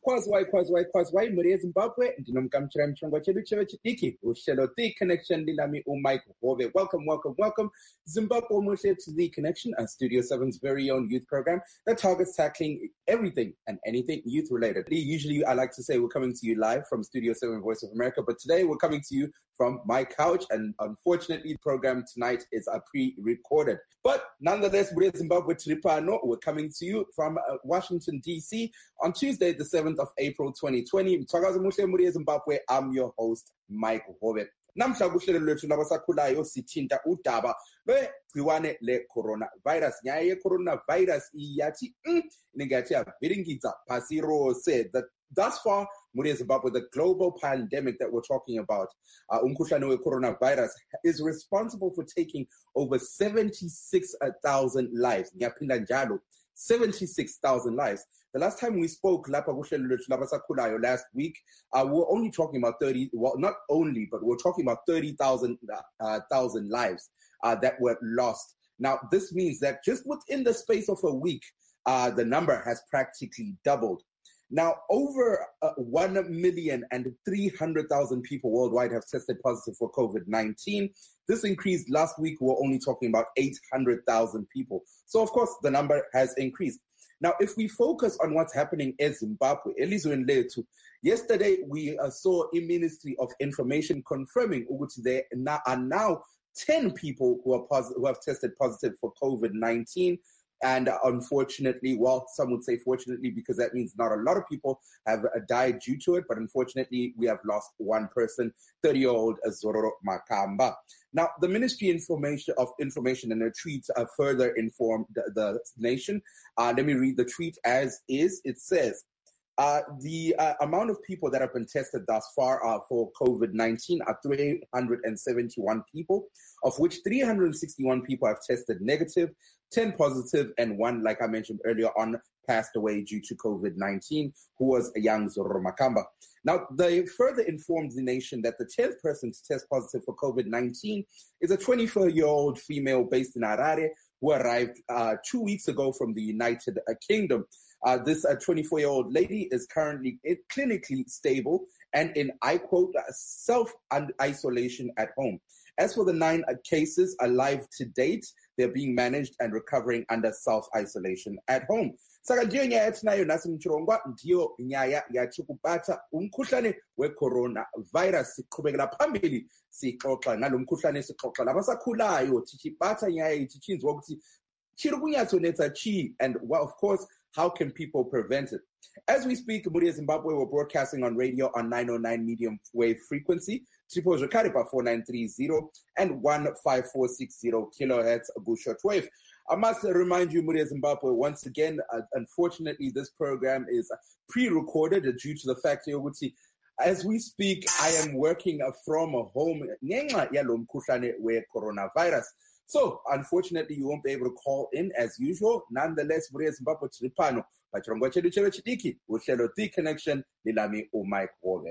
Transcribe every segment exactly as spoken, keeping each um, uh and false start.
Kwazwai, Kwazwai, Kwazwai, Muri Zimbabwe, Ndinomkamchira Mchongo Chedu Chewe Chidiki, Ushelo The Connection, Lilami Umike Hove. Welcome, welcome, welcome. Zimbabwe Moshe to The Connection, a Studio seven's very own youth program that targets tackling everything and anything youth related. Usually I like to say we're coming to you live from Studio seven Voice of America, but today we're coming to you from my couch, and unfortunately the program tonight is a pre-recorded. But nonetheless, Muri Zimbabwe Tripano, we're coming to you from uh, Washington, D C on Tuesday, the seventh of April, twenty twenty. Muri Zimbabwe, I'm your host, Mike Hove. Namhla kuhlelo lwethu labasakhulayo sithinta udaba lwegciwane le-coronavirus. Nyaya ye-coronavirus iyathi ingathi yaviringidza phasi rose. That thus far, Muri Zimbabwe, the global pandemic that we're talking about, uh, umkhuhlane we-coronavirus, is responsible for taking over seventy-six thousand lives. Ngiyaphinda njalo, seventy-six thousand lives. The last time we spoke, last week, uh, we were only talking about thirty, well, not only, but we we're talking about thirty thousand uh, thousand lives uh, that were lost. Now, this means that just within the space of a week, uh, the number has practically doubled. Now, over uh, one million and three hundred thousand people worldwide have tested positive for COVID nineteen. This increased last week. We were only talking about eight hundred thousand people. So, of course, the number has increased. Now, if we focus on what's happening in Zimbabwe, yesterday we uh, saw a Ministry of Information confirming that there are now ten people who are positive, who have tested positive for COVID nineteen. And uh, unfortunately, well, some would say fortunately, because that means not a lot of people have uh, died due to it. But unfortunately, we have lost one person, thirty-year-old Zororo Makamba. Now, the Ministry Information of Information in a tweet uh, further informed the, the nation. Uh, let me read the tweet as is. It says, uh, the uh, amount of people that have been tested thus far uh, for COVID nineteen are three hundred seventy-one people, of which three hundred sixty-one people have tested negative, ten positive, and one, like I mentioned earlier on, passed away due to COVID nineteen, who was a young Zororo Makamba. Now, they further informed the nation that the tenth person to test positive for COVID nineteen is a twenty-four-year-old female based in Harare who arrived uh, two weeks ago from the United Kingdom. Uh, this uh, twenty-four-year-old lady is currently clinically stable and in, I quote, self-isolation at home. As for the nine uh, cases alive to date, they're being managed and recovering under self-isolation at home. Saka ndiyo nyaya tinayo nasi mchirongwa, ndiyo nyaya yathi kupata umkhuhlane we-coronavirus. Siqhubekela phambili sixoxa ngalo mkhuhlane, sixoxa labasakhulayo, tichipata nyaya itichinzwa ukuthi chiri kunyatsonetsa chi, and well, of course, how can people prevent it? As we speak, Muri Zimbabwe, we're broadcasting on radio on nine oh nine medium wave frequency, triple Jakaripa four nine three zero and one five four six zero kilohertz short wave. I must remind you, Muri Zimbabwe, once again, uh, unfortunately, this program is pre-recorded due to the fact that as we speak, I am working from home ngenxa yalo mkhuhlane we-coronavirus. So, unfortunately, you won't be able to call in as usual. Nonetheless, Muri Zimbabwe Tripano, Pachirongwa Chedu Chewe Chidiki, Uhlelo The Connection, Lilami Umike Hove.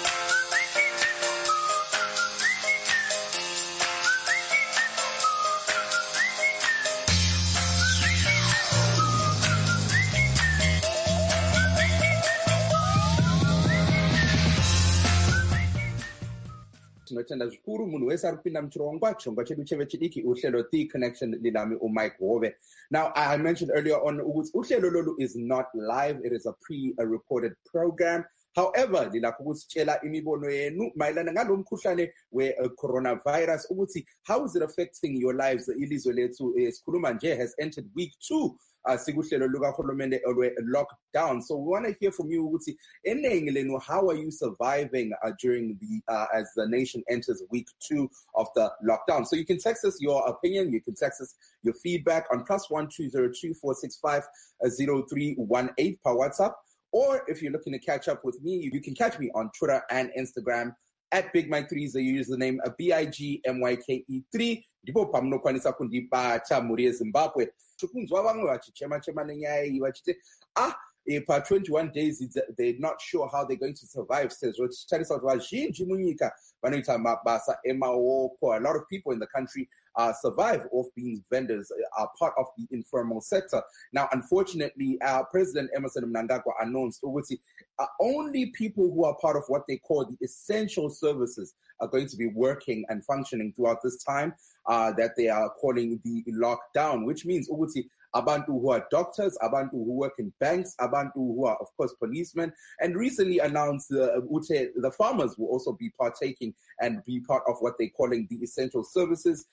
Tinotenda zvikuru munhu wese ari kupinda muchirongwa chirongwa chedu cheve chidiki uhlelo The Connection lilami uMike Hove. Now, I mentioned earlier on ukuthi uhlelo lolu is not live. It is a pre-recorded program. However, lilakho ukusitshela imibono yenu mayelana ngalo mkhuhlane we-coronavirus ukuthi how is it affecting your lives. Ilizwe lethu esikhuluma nje has entered week two uh, sikuhlelo lukahulumende lockdown. So we want to hear from you ukuthi eningi lenu, how are you surviving uh, during the uh, as the nation enters week two of the lockdown. So you can text us your opinion, you can text us your feedback on plus one two zero two four six five zero three one eight per WhatsApp. Or if you're looking to catch up with me, you can catch me on Twitter and Instagram at Big Mike three is the username, B I G M Y K E three. Ndipo pamnokwanisa kundibata Muri Zimbabwe. Chukunzwa vamwe vachichema chema nenyaya vachite ah for twenty-one days they're not sure how they're going to survive. Says vazhinji munyika vanoita mabasa emaoko. A lot of people in the country uh, survive off being vendors, are part of the informal sector. Now, unfortunately, our President Emmerson Mnangagwa announced uh, only people who are part of what they call the essential services are going to be working and functioning throughout this time uh, that they are calling the lockdown, which means Uguti, abantu who are doctors, abantu who work in banks, abantu who are, of course, policemen, and recently announced uh, Ute, the farmers will also be partaking and be part of what they're calling the essential services.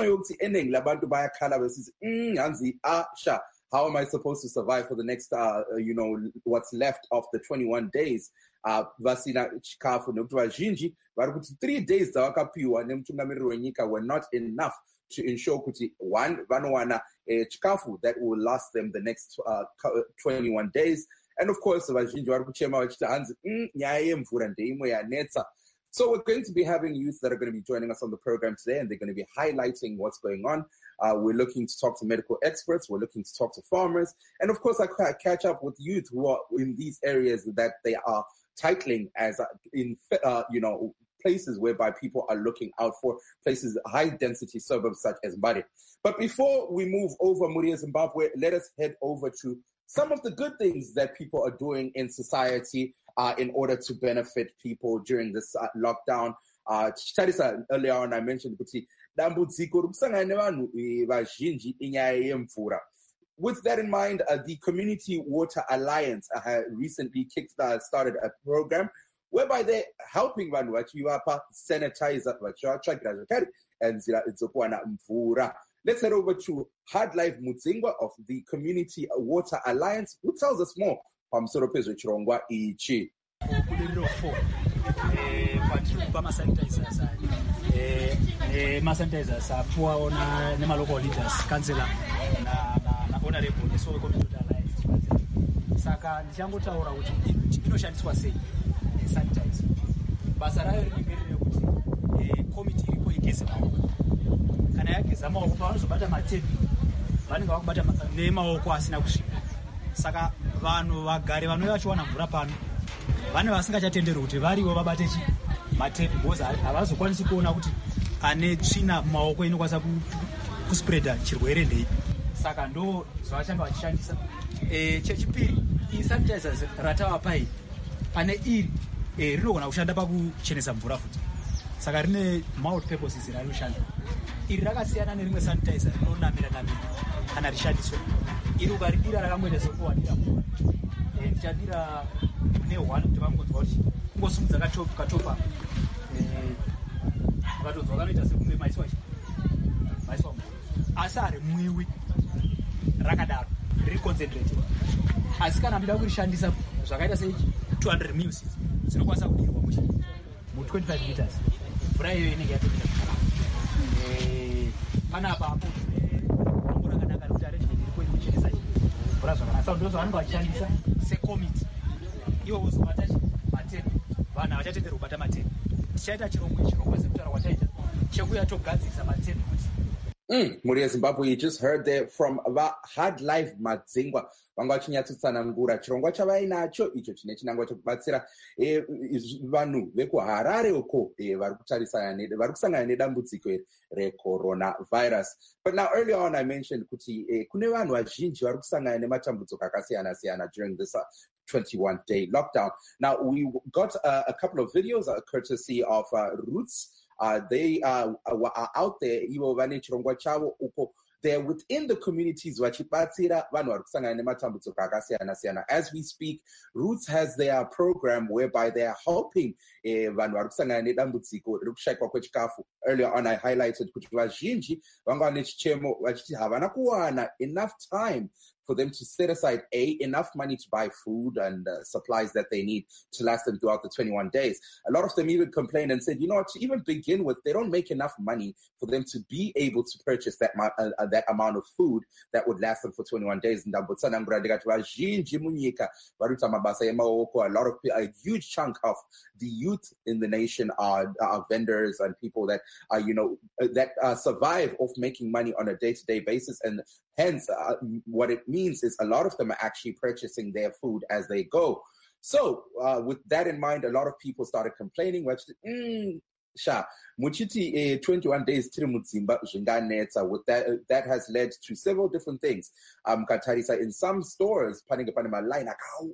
How am I supposed to survive for the next, uh, you know, what's left of the twenty-one days? Uh, vasina chikafu nekuti vazhinji vari kuti three days dzavakapiwa nemutungamiriri wenyika were not enough to ensure kuti one vanowana chikafu that will last them the next uh, twenty-one days. And of course vazhinji vari kuchema vachiti hanzi nyaya yemvura ndeimwe yanetsa. So we're going to be having youth that are going to be joining us on the program today, and they're going to be highlighting what's going on. Uh, we're looking to talk to medical experts. We're looking to talk to farmers. And, of course, I catch up with youth who are in these areas that they are titling as, uh, in uh, you know, places whereby people are looking out for, places, high-density suburbs such as Mbare. But before we move over Muria, Zimbabwe, let us head over to some of the good things that people are doing in society uh, in order to benefit people during this uh, lockdown. Uh, earlier on, I mentioned kuti dambudziko rikusangana nevanhu vazhinji inyaya yemvura. With that in mind, uh, the Community Water Alliance uh, recently kicked uh, started a program whereby they're helping vanhu vachivapa sanitizer vachivatsvagira zvakare nzira dzokuwana mvura. Let's head over to Hardlife Mudzingwa of the Community Water Alliance, who tells us more pamusoro pezvechirongwa ichi. Ma-sanitizers apuwawo nema-local leaders, councillor na honorable neso Community Alliance. Saka ndichangotaura kuti inoshandiswa sei sanitizer. Basa rayo rinenge rine kuti committee iripo igeze maoko. Kana yageza maoko pavanozobata matepi vanenge vakubata nemaoko asina kusviba. Saka vanhu vagari vanouya vachiwana mvura pano vane vasingachatenderwi kuti variwo vabate chi matepi because havazokwanisi kuona kuti ane tsvina maoko inokwanisa kuspreada chirwere ndeipi. Saka ndo zvavachanga vachishandisa. Chechipiri, iyi sanitizers ratavapai pane iri rinogona kushanda pakuchenesa mvura futi. Saka rine multi purposes rarinoshanda. Iri rakasiyana nerimwe sanitizer rinonamira namira kana rishandiswa. Iri ukaridira rakamboita sekuwanira mvura. Ndichadira ne one kuti vangonzwa kuti kungosumudza katopa ukatonzwa kanoita sekunge maiswa maiswa asi ari mwiwi rakadaro riri concentrated. Asi kana muda kurishandisa zvakaita sei two hundred mils dzinokwanisa kudirwa mu twenty-five liters mvura iyoyo inenge yatomira panapa apo mambo rakanaka nekuti arrangement iripo inokuchenesa mvura zvakanaka. Saka ndozvavanenge vachishandisa secommittee iwo uzobata matepi vanhu havachatenderwi kubata matepi. Tichaita chirongwa chirongwa sekutaura kwataita chekuya togadzirisa matepi kuti Mm, Muria Zimbabwe, you just heard there from Hardlife Mudzingwa. Vanga vachinyatsosanangura chirongwa chavainacho icho chine chinangwa chekubatsira vanhu vekuharare uko vari kutarisana vari kusangana nedambudziko recoronavirus. But now earlier on I mentioned kuti kune vanhu vazhinji vari kusangana nematambudziko akasiyana siyana during this twenty-one day lockdown. Now we got uh, a couple of videos uh, courtesy of uh, Roots. Uh, they uh, are out there. They're within the communities. As we speak, Roots has their program whereby they are helping. Earlier on, I highlighted enough time for them to set aside a enough money to buy food and uh, supplies that they need to last them throughout the twenty-one days. A lot of them even complained and said, you know what, to even begin with, they don't make enough money for them to be able to purchase that uh, uh, that amount of food that would last them for twenty-one days. A lot of a huge chunk of the youth in the nation are, are vendors and people that are, you know, that uh, survive off making money on a day-to-day basis, and hence uh, what it means is a lot of them are actually purchasing their food as they go. So uh, with that in mind, a lot of people started complaining, which, mm, Sha, muchiti eh, twenty-one days tiri mudzimba zvinganetsa. With that, uh, that has led to several different things. Um, Katarisa, in some stores, panenge pane maline,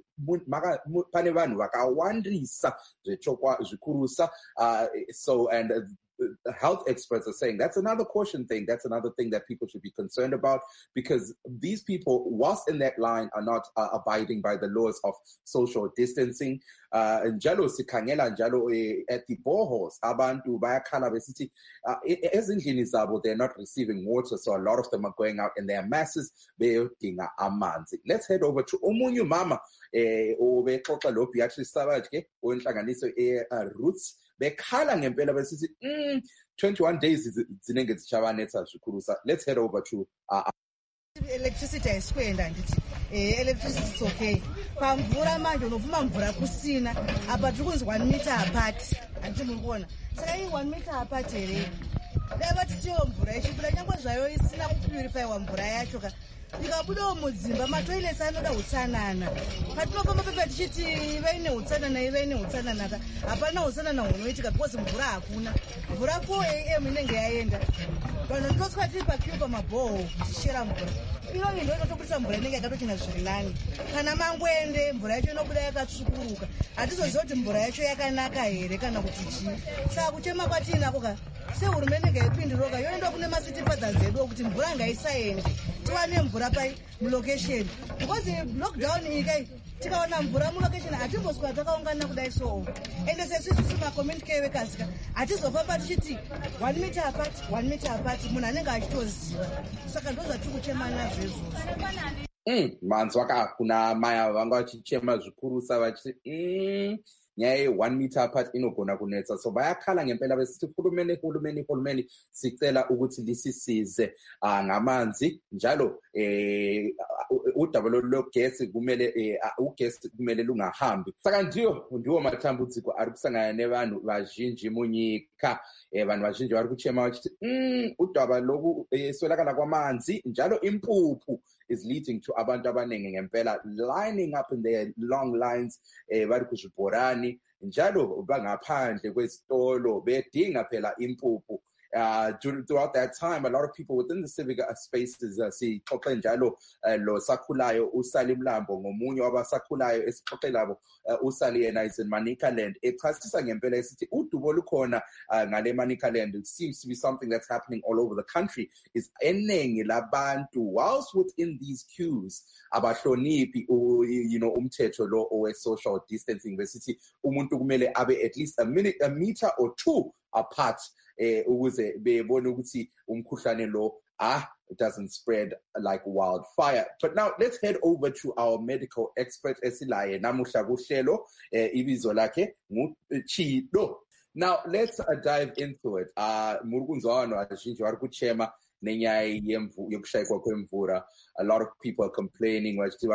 pane vanhu vakawandisa zvechokwa zvikurusa. Uh, so, and uh, health experts are saying that's another caution thing. That's another thing that people should be concerned about, because these people, whilst in that line, are not uh, abiding by the laws of social distancing. Uh, njalo sikhangela njalo at the boreholes, abantu bayakhala besithi ezindlini zabo they're not receiving water, so a lot of them are going out in their masses beyodinga amanzi. Let's head over to omunye mama eh obexoxa lo Beatrice Savage ke onhlanganiso e-Roots. Bekhala ngempela besithi mm, twenty-one days zinenge zichabanetha zvikhurusa. Let's head over to uh, electricity ayisikwenda ndithi eh electricity is okay. Pamvura manje unovuma mvura kusina apa tiri kunzi one meter apart. Anti murikuona saka iyi one meter apart here leva tisiyo mvura ichibula nyangwe zvayo isina kupurify wa mvura yacho ka ikabudawo mudzimba matoilets anoda utsanana. Patinofamba pepa tichiti ive neutsanana ive neutsanana ka hapana utsanana hunoitika because mvura hakuna. Mvura four a m inenge yaenda. Vanhu ndotoswa tiri pakiu pamabhoho tichishera mvura. Ino ndo inotobudisa mvura inenge yakatochena zviri nani. Kana mangwende mvura yacho inobuda yakatsvukuruka. Hatizoziva kuti mvura yacho yakanaka here kana kuti chii. Saka kuchema kwatinako ka sehurumende ngaipinduroka yoenda kune macity fathers edu okuti mvura ngaisaende. Tiwane mvura pai mulocation. Because lockdown iyi kai tikaona mvura mulocation hatimboswera takaungana kudai so. Ende sesisi makomenti kevekasika hatizofamba tichiti one meter apart one meter apart munhu anenge achitoziva. Saka ndozvatiri kuchema nazvo izvozvo. Mm, manzwa ka kuna maya vanga vachichema zvikurusa vachiti mm, nyaya ye-one meter apart inogona kunetsa. So bayakhala ngempela besithi hurumeni hurumeni hurumeni sicela ukuthi lisisize uh, ngamanzi njalo eh udaba logesi kumele ugesi kumele lungahambi. Saka ndiyo ndiwo matambudziko ari kusangana nevanhu vazhinji munyika. Eh vanhu vazhinji vari kuchema vachiti mm, udaba loku swelakala kwamanzi njalo impuphu is leading to abantu abaningi ngempela lining up in their long lines eh bari kuzibhorani njalo bangaphandle kwezitolo bedinga phela impuphu. Uh, throughout that time, a lot of people within the civic spaces, uh, si xoxe njalo uh, lo Sakhulayo uSally Mlambo ngomunye wabasakhulayo esixoxe labo uh, uSally yena is in Manicaland. Echasisa ngempela esithi udubo lukhona uh, ngale Manicaland. It seems to be something that's happening all over the country. Is enengi labantu whilst within these queues abahloniphi you know umthetho lo owe social distancing. Besithi umuntu kumele abe at least a minute a meter or two apart. Eh, ukuze bebone ukuthi umkhuhlane lo ah it doesn't spread like wildfire. But now let's head over to our medical expert esilaye namuhla kuhlelo eh, ibizo lakhe nguChido. Now let's uh, dive into it. Uh murukunzwana azhinji vari kuchema nenyaya yokushayikwa kwemvura. A lot of people are complaining because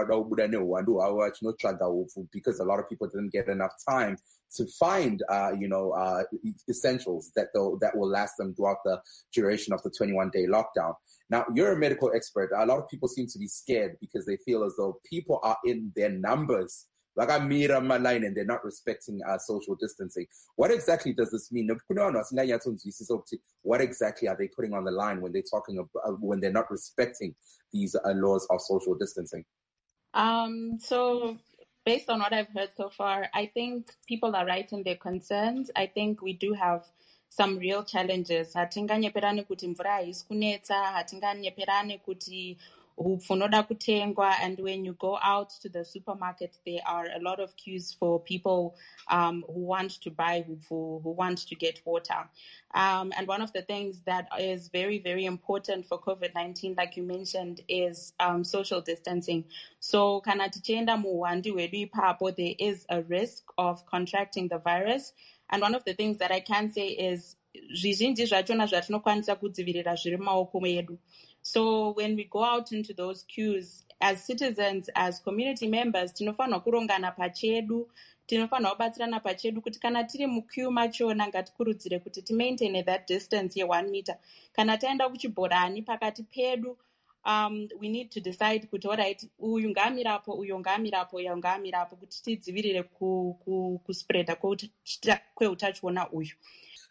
a lot of people didn't get enough time to find, uh, you know, uh, essentials that that will last them throughout the duration of the twenty-one day lockdown. Now, you're a medical expert. A lot of people seem to be scared because they feel as though people are in their numbers. Like I meet on my line and they're not respecting uh, social distancing. What exactly does this mean? What exactly are they putting on the line when they're talking about, when they're not respecting these uh, laws of social distancing? Um, so based on what I've heard so far, I think people are right in their concerns. I think we do have some real challenges. Hatinganyeperane kuti mvura haisi kunetsa, hatinganyeperane kuti hupfu noda kutengwa, and when you go out to the supermarket, there are a lot of queues for people um, who want to buy hupfu, who want to get water. Um, and one of the things that is very, very important for COVID nineteen, like you mentioned, is um, social distancing. So kana tichenda muwandi wedu ipapo, there is a risk of contracting the virus. And one of the things that I can say is zvizhinji zvachona zvatinokwanisa kudzivirira zviri mumaoko medu. So when we go out into those queues, as citizens, as community members, tinofanwa kurongana pachedu, tinofanwa kubatsirana pachedu kuti kana tiri muqueue machona ngatikurudzire kuti timaintain that distance ye one meter. Kana taenda kuchibhorani pakati pedu, um, we need to decide kuti alright, uyu ngamirapo, uyu ngamirapo, uyu ngamirapo kuti tidzivirire ku ku kuspreada kweutachiona uyu.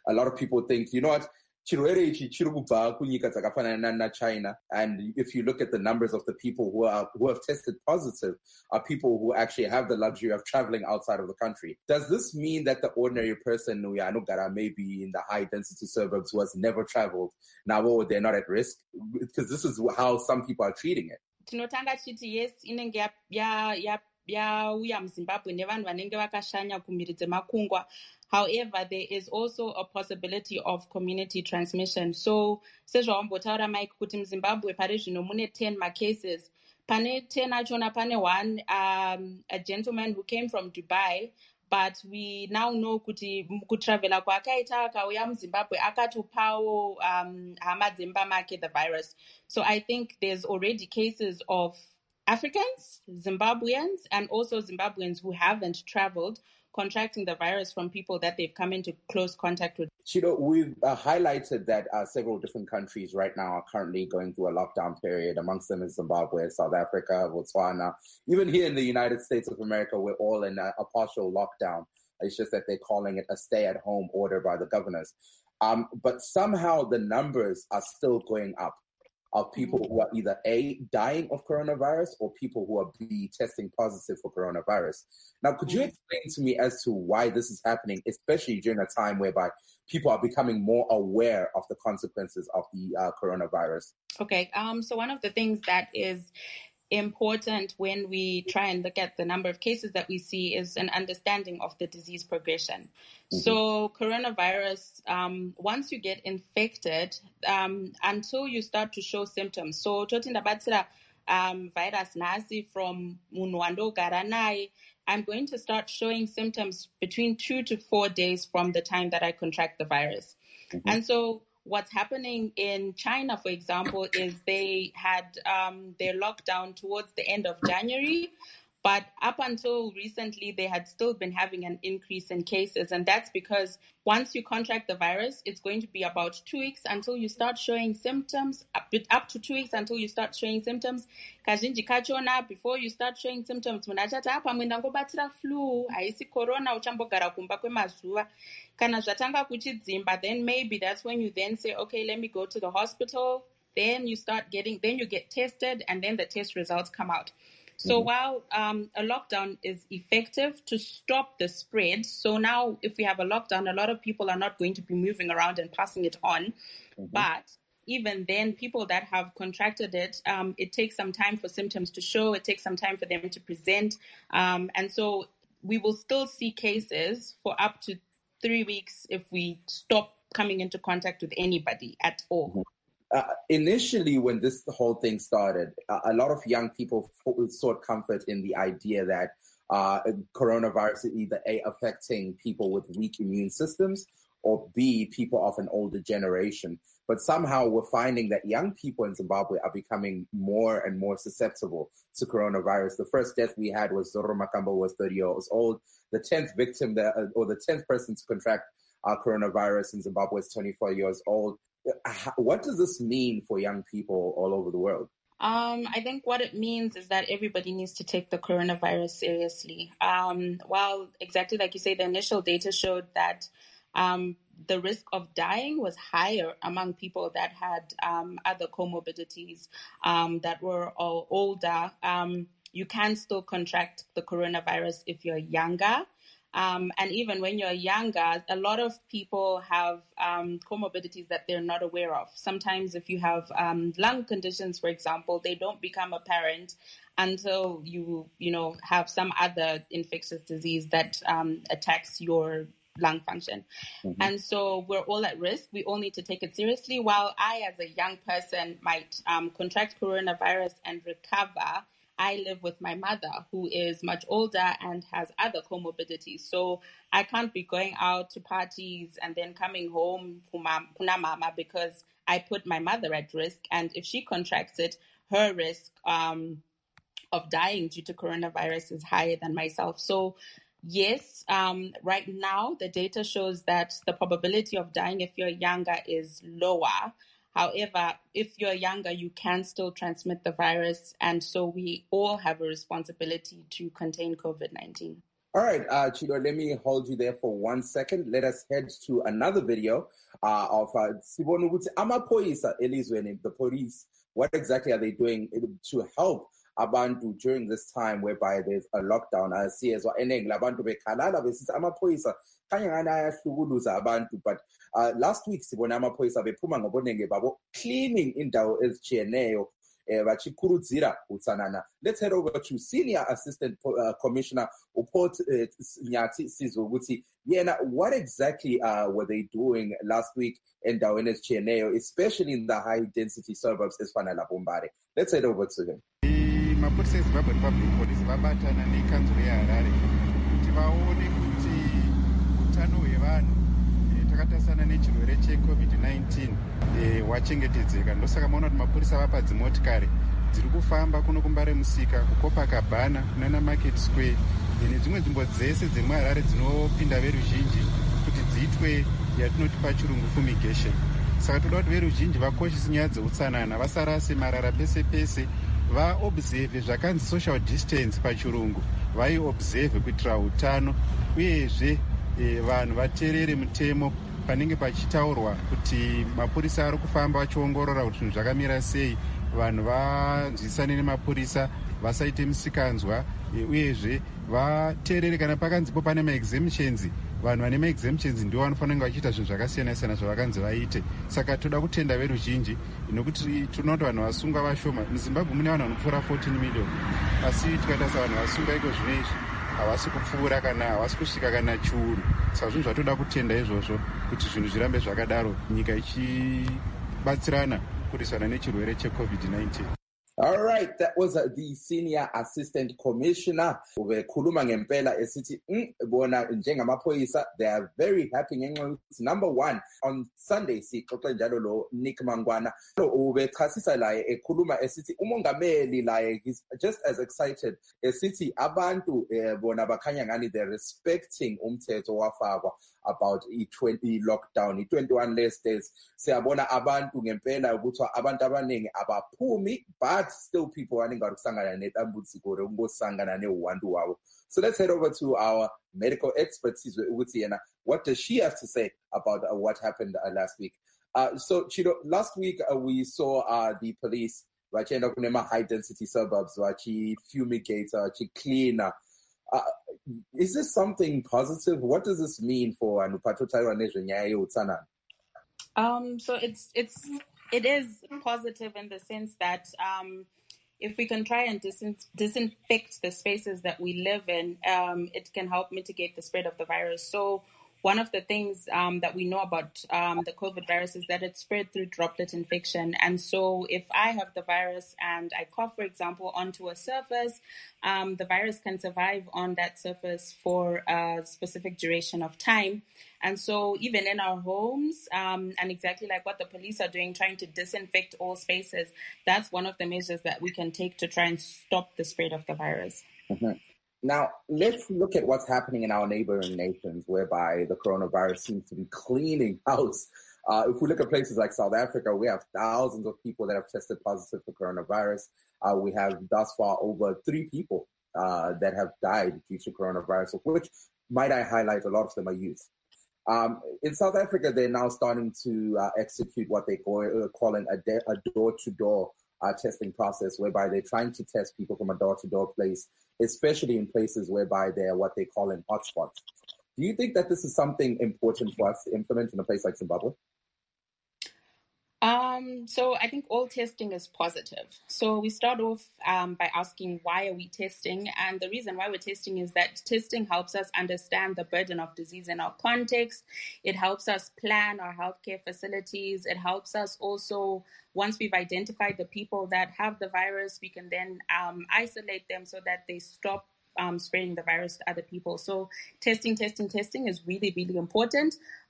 a lot of people think, you know what, chirwere ichi chiri kubva kunyika dzakafanana naChina, and if you look at the numbers of the people who are who have tested positive are people who actually have the luxury of traveling outside of the country. Does this mean that the ordinary person who maybe in the high density suburbs who has never traveled, now they're not at risk? Because this is how some people are treating it. Tinotanga chiti yes, inenge ya ya ya yauya muZimbabwe nevanhu vanenge vakashanya kumhiri dzemakungwa. However, there is also a possibility of community transmission. So, sezvawambotaura Mike kuti muZimbabwe pari zvino mune ten macases. Pane ten achona pane one, um, a gentleman who came from Dubai, but we now know kuti kutravela kwakaita akauya muZimbabwe akatopawo um, hama dzemba make the virus. So I think there's already cases of Africans, Zimbabweans, and also Zimbabweans who haven't traveled, contracting the virus from people that they've come into close contact with. Chido, we've uh, highlighted that uh, several different countries right now are currently going through a lockdown period. Amongst them is Zimbabwe, South Africa, Botswana. Even here in the United States of America, we're all in a, a partial lockdown. It's just that they're calling it a stay-at-home order by the governors. Um, but somehow the numbers are still going up of people who are either A, dying of coronavirus, or people who are B, testing positive for coronavirus. Now, could you explain to me as to why this is happening, especially during a time whereby people are becoming more aware of the consequences of the uh, coronavirus? Okay, um, so one of the things that is important when we try and look at the number of cases that we see is an understanding of the disease progression. Mm-hmm. So coronavirus, um, once you get infected, um, until you start to show symptoms. So totindabatsira um, virus nasi from munwando garanai, I'm going to start showing symptoms between two to four days from the time that I contract the virus. Mm-hmm. And so what's happening in China, for example, is they had um, their lockdown towards the end of January, but up until recently, they had still been having an increase in cases. And that's because once you contract the virus, it's going to be about two weeks until you start showing symptoms, up, up to two weeks until you start showing symptoms. Kazhinji kachona, before you start showing symptoms, munachati apa mwenda ngobatira flu, haisi corona, uchambogara kumba kwemazuva. Kana zvatanga kuchidzimba, then maybe that's when you then say, okay, let me go to the hospital. Then you start getting, then you get tested, and then the test results come out. So mm-hmm. while um, a lockdown is effective to stop the spread, so now if we have a lockdown, a lot of people are not going to be moving around and passing it on. Mm-hmm. But even then, people that have contracted it, um, it takes some time for symptoms to show. It takes some time for them to present. Um, and so we will still see cases for up to three weeks if we stop coming into contact with anybody at all. Mm-hmm. Uh, initially, when this whole thing started, uh, a lot of young people sought comfort in the idea that uh, coronavirus is either A, affecting people with weak immune systems, or B, people of an older generation. But somehow we're finding that young people in Zimbabwe are becoming more and more susceptible to coronavirus. The first death we had was Zoro Makamba, who was thirty years old. The tenth victim, that, or the tenth person to contract uh, coronavirus in Zimbabwe is twenty-four years old. What does this mean for young people all over the world? Um, I think what it means is that everybody needs to take the coronavirus seriously. Um, while exactly like you say, the initial data showed that um, the risk of dying was higher among people that had um, other comorbidities um, that were all older. Um, you can still contract the coronavirus if you're younger. Um, and even when you're younger, a lot of people have um, comorbidities that they're not aware of. Sometimes if you have um, lung conditions, for example, they don't become apparent until you, you know, have some other infectious disease that um, attacks your lung function. Mm-hmm. And so we're all at risk. We all need to take it seriously. While I, as a young person, might um, contract coronavirus and recover, I live with my mother, who is much older and has other comorbidities. So I can't be going out to parties and then coming home kuna mama because I put my mother at risk. And if she contracts it, her risk um, of dying due to coronavirus is higher than myself. So yes, um, right now the data shows that the probability of dying if you're younger is lower. However, if you're younger, you can still transmit the virus. And so we all have a responsibility to contain COVID nineteen. All right, uh, Chido, let me hold you there for one second. Let us head to another video uh, of Sibonu uh, Amaphoyisa elizweni, the police. What exactly are they doing to help abantu during this time whereby there's a lockdown? I see as well. Abantu bekhalala besithi amaphoyisa khanya ngani ayahlukuluza abantu, but uh, last week sibona amaphoyisa bephuma ngobunenge babo cleaning indawo ezitshiyeneyo. Let's head over to Senior Assistant uh, Commissioner Upot Nyati Sizoguti. Yeah, what exactly uh, were they doing last week in Dawenes Chieneo, especially in the high density suburbs as Fanala Bombare? Let's head over to him. Mapurisa eZimbabwe Public Police vabatana nekanzuro yeHarare kuti vaone kuti utano hwevanhu takatasana nechirwere checovid nineteen wachengetedzeka. Ndosaka maona kuti mapurisa vapa dzimotikari dziri kufamba kuno kumbare musika, kuCopacabana, kunana Market Square nedzimwe nzvimbo dzese dzemuHarare dzinopinda veruzhinji kuti dziitwe yatinoti pachirungu fumigation. Saka toda kuti veruzhinji vakoshese nyaya dzeutsanana, vasarase marara pese pese, vaobserve zvakanzi social distance pachirungu, vaiobserve kuitira utano, uyezve vanhu vateerere mutemo panenge pachitaurwa kuti mapurisa ari kufamba vachiongorora kuti zvinhu zvakamira sei, vanhu vanzwisane nemapurisa, vasaite misikanzwa, uyezve vateerere kana pakanzipo pane maexemptions. Vanhu vane maexemptions ndivo vanofanira kunge vachiita zvinhu zvakasiyana siyana zvavakanzi vaite. Saka toda kutenda veruzhinji nokuti tinoti vanhu vasungwa vashoma. MuZimbabwe mune vanhu vanopfuura fourteen million, asi tikatarisa vanhu vasungwa iko zvino izvi havasi kupfuura kana havasi kusvika kana chiuru. Saka zvinhu zvatoda kutenda izvozvo kuti zvinhu zvirambe zvakadaro, nyika ichibatsirana kurwisana nechirwere checovid nineteen. All right, that was uh, the Senior Assistant Commissioner. Ubekhuluma ngempela esithi bona njengamaphoyisa they are very happy ngenxa yokuthi number one on Sunday sixoxe njalo lo Nick Mangwana ubechasisa laye ekhuluma esithi umongameli laye he's just as excited esithi abantu bona bakhanya ngani they're respecting umthetho wafakwa about i-twenty lockdown, i-twenty-one less days. Siyabona abantu ngempela ukuthi abantu abaningi abaphumi, but still people wanting to kusangana netambudziko rekusangana neuwandu wabo. So let's head over to our medical expert Sizwe Ugutsiyena. What does she have to say about uh, what happened uh, last week? Uh, so Chido, last week uh, we saw uh, the police vachienda kunema high density suburbs vachi fumigate, vachi cleaner. Uh, is this something positive? What does this mean for Anupato Taiwan Utsanan? Um, so it's it's it is positive in the sense that um, if we can try and disin- disinfect the spaces that we live in, um, it can help mitigate the spread of the virus. So one of the things um, that we know about um, the COVID virus is that it's spread through droplet infection. And so if I have the virus and I cough, for example, onto a surface, um, the virus can survive on that surface for a specific duration of time. And so even in our homes, um, and exactly like what the police are doing, trying to disinfect all spaces, that's one of the measures that we can take to try and stop the spread of the virus. Mm-hmm. Now, let's look at what's happening in our neighboring nations, whereby the coronavirus seems to be cleaning house. Uh, if we look at places like South Africa, we have thousands of people that have tested positive for coronavirus. Uh, we have thus far over three people uh, that have died due to coronavirus, of which, might I highlight, a lot of them are youth. Um, in South Africa, they're now starting to uh, execute what they call uh, calling a, de- a door-to-door uh, testing process, whereby they're trying to test people from a door-to-door place, especially in places whereby they're what they call in hotspots. Do you think that this is something important for us to implement in a place like Zimbabwe? Um, so I think all testing is positive. So we start off um, by asking, why are we testing? And the reason why we're testing is that testing helps us understand the burden of disease in our context. It helps us plan our healthcare facilities. It helps us also, once we've identified the people that have the virus, we can then um, isolate them so that they stop Um, spreading the virus to other people. So testing, testing, testing is really, really important.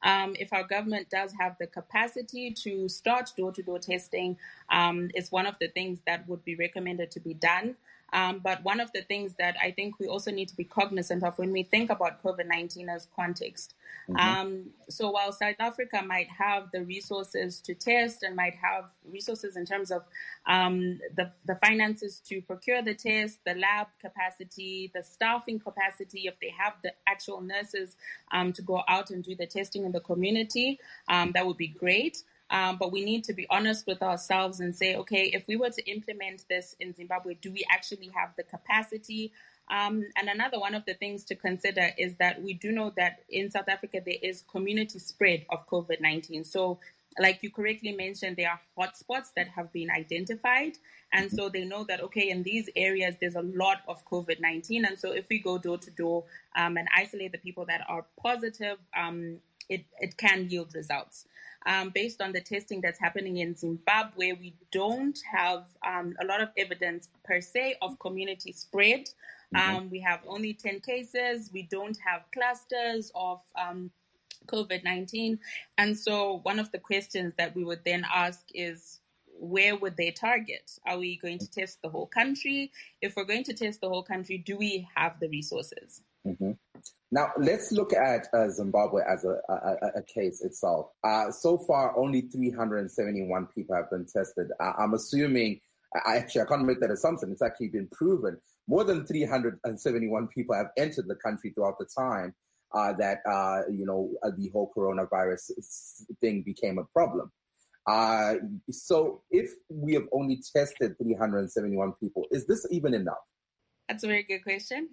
Um, if our government does have the capacity to start door-to-door testing, um, it's one of the things that would be recommended to be done. Um, but one of the things that I think we also need to be cognizant of when we think about COVID nineteen as context. Mm-hmm. Um, so while South Africa might have the resources to test and might have resources in terms of um, the, the finances to procure the test, the lab capacity, the staffing capacity, if they have the actual nurses um, to go out and do the testing in the community, um, that would be great. Um, but we need to be honest with ourselves and say, okay, if we were to implement this in Zimbabwe, do we actually have the capacity? Um, and another one of the things to consider is that we do know that in South Africa, there is community spread of COVID nineteen. So like you correctly mentioned, there are hotspots that have been identified. And so they know that, okay, in these areas, there's a lot of COVID nineteen. And so if we go door to door um, and isolate the people that are positive, um, it, it can yield results. Um, based on the testing that's happening in Zimbabwe, we don't have um, a lot of evidence per se of community spread. Mm-hmm. Um, we have only ten cases. We don't have clusters of um, COVID nineteen. And so one of the questions that we would then ask is, where would they target? Are we going to test the whole country? If we're going to test the whole country, do we have the resources? Mm-hmm. Now, let's look at uh, Zimbabwe as a, a, a case itself. Uh, so far, only three hundred seventy-one people have been tested. I, I'm assuming, I actually, I can't make that assumption. It's actually been proven. More than three hundred seventy-one people have entered the country throughout the time uh, that, uh, you know, uh, the whole coronavirus thing became a problem. Uh, so if we have only tested three hundred seventy-one people, is this even enough? That's a very good question.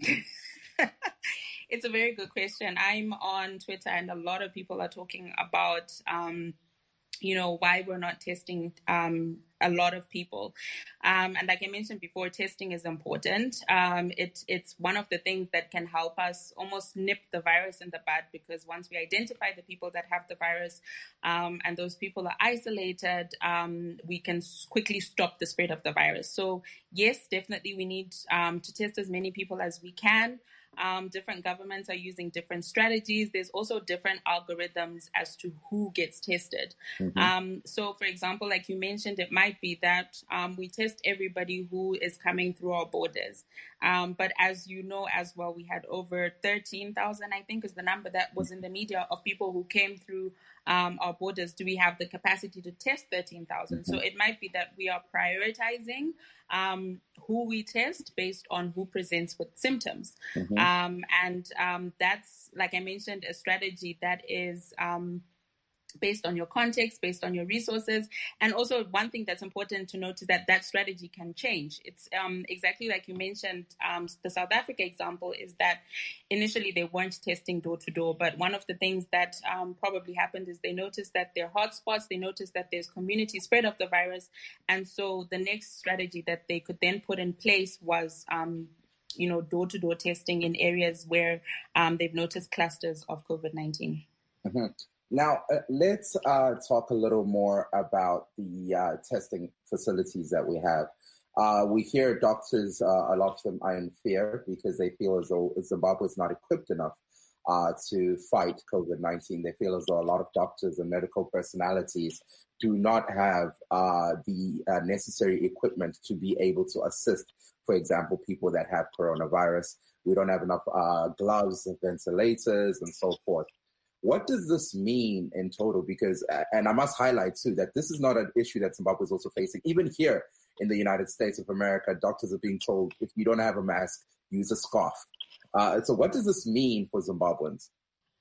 It's a very good question. I'm on Twitter and a lot of people are talking about, um, you know, why we're not testing um, a lot of people. Um, and like I mentioned before, testing is important. Um, it, it's one of the things that can help us almost nip the virus in the bud, because once we identify the people that have the virus um, and those people are isolated, um, we can quickly stop the spread of the virus. So yes, definitely we need um, to test as many people as we can. Um, different governments are using different strategies. There's also different algorithms as to who gets tested. Mm-hmm. Um, so, for example, like you mentioned, it might be that um, we test everybody who is coming through our borders. Um, but as you know as well, we had over thirteen thousand, I think is the number that was in the media, of people who came through um, our borders. Do we have the capacity to test thirteen thousand? Mm-hmm. So it might be that we are prioritizing um, who we test based on who presents with symptoms. Mm-hmm. Um, and um, that's, like I mentioned, a strategy that is um, based on your context, based on your resources. And also one thing that's important to note is that that strategy can change. It's um, exactly like you mentioned, um, the South Africa example is that initially they weren't testing door to door, but one of the things that um, probably happened is they noticed that there are hotspots, they noticed that there's community spread of the virus. And so the next strategy that they could then put in place was um, you know, door-to-door testing in areas where um, they've noticed clusters of COVID nineteen. Mm-hmm. Now, uh, let's uh, talk a little more about the uh, testing facilities that we have. Uh, we hear doctors, uh, a lot of them are in fear because they feel as though Zimbabwe is not equipped enough uh, to fight COVID nineteen. They feel as though a lot of doctors and medical personalities do not have uh, the uh, necessary equipment to be able to assist, for example, people that have coronavirus. We don't have enough uh, gloves, ventilators, and so forth. What does this mean in total? Because, and I must highlight too, that this is not an issue that Zimbabwe is also facing. Even here in the United States of America, doctors are being told, if you don't have a mask, use a scarf. Uh, so what does this mean for Zimbabweans?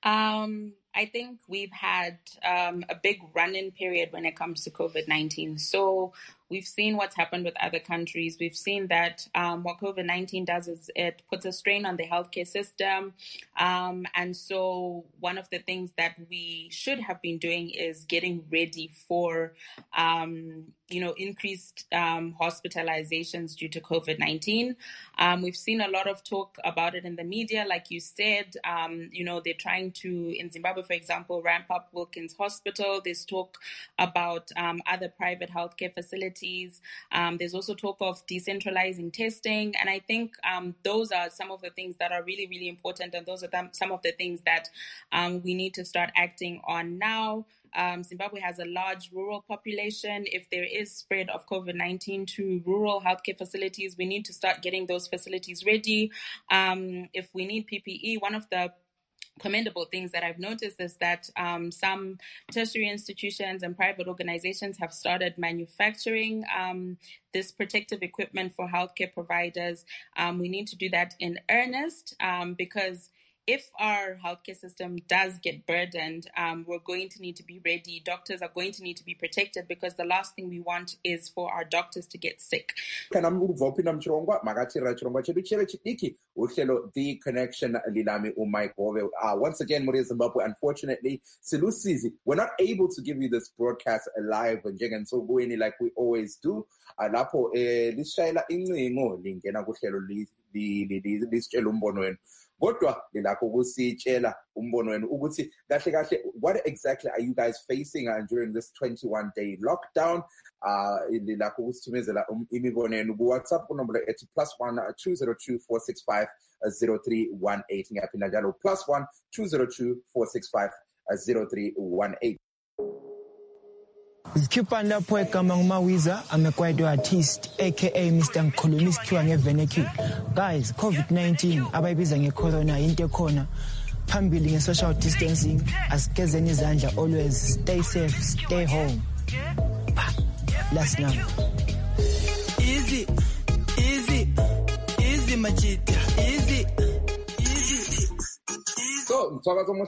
Um, I think we've had um, a big run-in period when it comes to COVID nineteen. So we've seen what's happened with other countries. We've seen that um, what COVID nineteen does is it puts a strain on the healthcare system. Um, and so one of the things that we should have been doing is getting ready for, um, you know, increased um, hospitalizations due to COVID nineteen. Um, we've seen a lot of talk about it in the media. Like you said, um, you know, they're trying to, in Zimbabwe, for example, ramp up Wilkins Hospital. There's talk about um, other private healthcare facilities facilities. Um, there's also talk of decentralizing testing. And I think um, those are some of the things that are really, really important. And those are th- some of the things that um, we need to start acting on now. Um, Zimbabwe has a large rural population. If there is spread of COVID nineteen to rural healthcare facilities, we need to start getting those facilities ready. Um, if we need P P E, one of the commendable things that I've noticed is that um, some tertiary institutions and private organizations have started manufacturing um, this protective equipment for healthcare providers. Um, we need to do that in earnest um, because if our healthcare system does get burdened, um, we're going to need to be ready. Doctors are going to need to be protected because the last thing we want is for our doctors to get sick. Kana muvopinda muchirongwa makatira chirongwa chedu cheve chidiki uhlelo The Connection lilami uMike Hove. Uh, once again, muri Zimbabwe, unfortunately, silusizi, we're not able to give you this broadcast live njengensukwini like we always do. Uh, lapho eh lisishayela incingo lingena kuhlelo lisitshela umbono wenu. Kodwa lilakho ukusitshela umbono wenu ukuthi kahle kahle what exactly are you guys facing uh, during this twenty-one day lockdown? Uh, lilakho ukusithumezela imibono yenu ku WhatsApp kunombolo ethi plus one two zero two four six five zero three one eight ngiyaphinda njalo plus one two zero two four six five zero three one eight. Zikhipha lapho egama nguMawiza, I'm a kwaito artist aka Mister Ngikhuluma isikhiwa ngevenecule. Guys, COVID nineteen abayibiza ngecorona into ekhona phambili nge-social distancing, asigezeni izandla always, stay safe, stay home. Last number. Easy, easy, easy machita, easy, easy. So,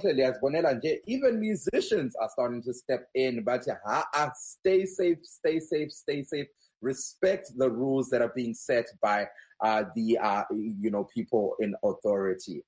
even musicians are starting to step in, but uh, stay safe, stay safe, stay safe. Respect the rules that are being set by uh, the uh, you know people in authority.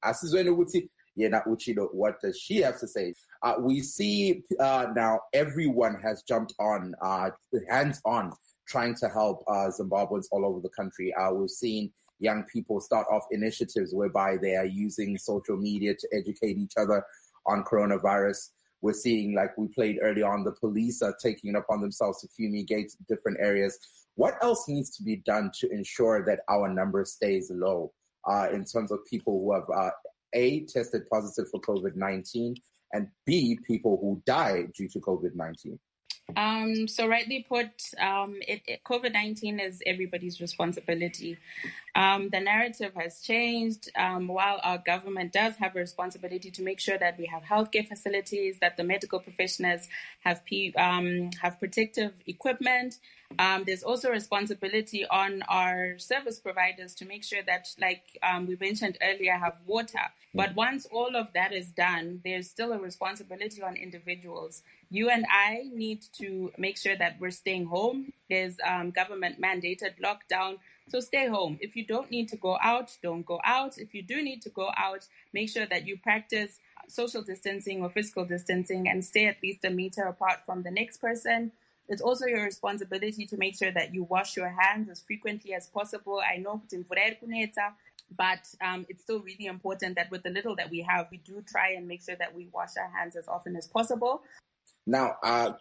What does she have to say? Uh, we see uh, now everyone has jumped on, uh, hands on, trying to help uh, Zimbabweans all over the country. Uh, we've seen young people start off initiatives whereby they are using social media to educate each other on coronavirus. We're seeing, like we played earlier on, the police are taking it upon themselves to fumigate different areas. What else needs to be done to ensure that our number stays low uh, in terms of people who have, uh, A, tested positive for COVID nineteen, and B, people who die due to COVID nineteen? Um, so rightly put, um, it, it, COVID nineteen is everybody's responsibility. Um, the narrative has changed. Um, while our government does have a responsibility to make sure that we have healthcare facilities, that the medical professionals have P, um, have protective equipment, um, there's also responsibility on our service providers to make sure that, like um, we mentioned earlier, have water. But once all of that is done, there's still a responsibility on individuals. You and I need to make sure that we're staying home. There's um, government-mandated lockdown, so stay home. If you don't need to go out, don't go out. If you do need to go out, make sure that you practice social distancing or physical distancing and stay at least a meter apart from the next person. It's also your responsibility to make sure that you wash your hands as frequently as possible. I know but um, it's still really important that with the little that we have, we do try and make sure that we wash our hands as often as possible. Now, uh,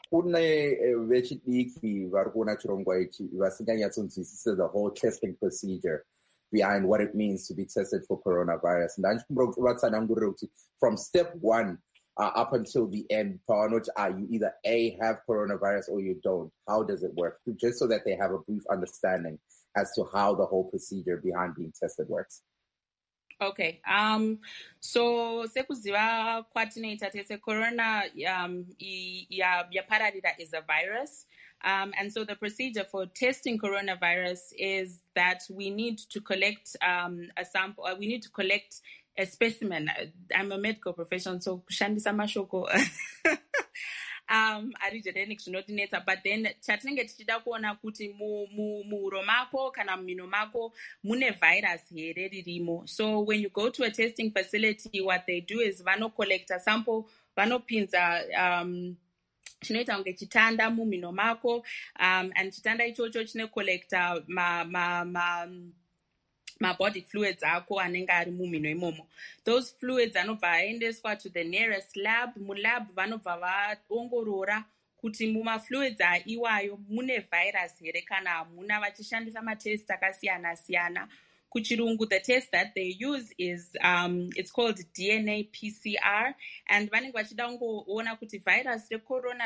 the whole testing procedure behind what it means to be tested for coronavirus. From step one uh, up until the end, uh, you either A, have coronavirus or you don't. How does it work? Just so that they have a brief understanding as to how the whole procedure behind being tested works. Okay. Um. So sekuziva kwatinoita tese corona um ya yapararira is a virus. Um, and so the procedure for testing coronavirus is that we need to collect um, a sample. Uh, we need to collect a specimen. I'm a medical professional, so kushandisa mashoko. um arigeneric zvinodinetsa, but then chatinenge tichida kuona kuti muhuro mako kana mumino mako mune virus here ririmo. So when you go to a testing facility, what they do is vano collect a sample, vanopinza um chinoita kunge chitanda mumino mako, um and chitanda ichocho chine collecta ma ma ma my body fluids ako anenge ari mumino imomo. Those fluids anobva aendeswa to the nearest lab. Mulab vanobva vaongorora kuti mumafluids iwayo mune virus here kana hamuna vachishandisa matest akasiyana-siyana. Kuchirungu, the test that they use is, um, it's called D N A P C R, and vanenge vachida kungoona kuti virus recorona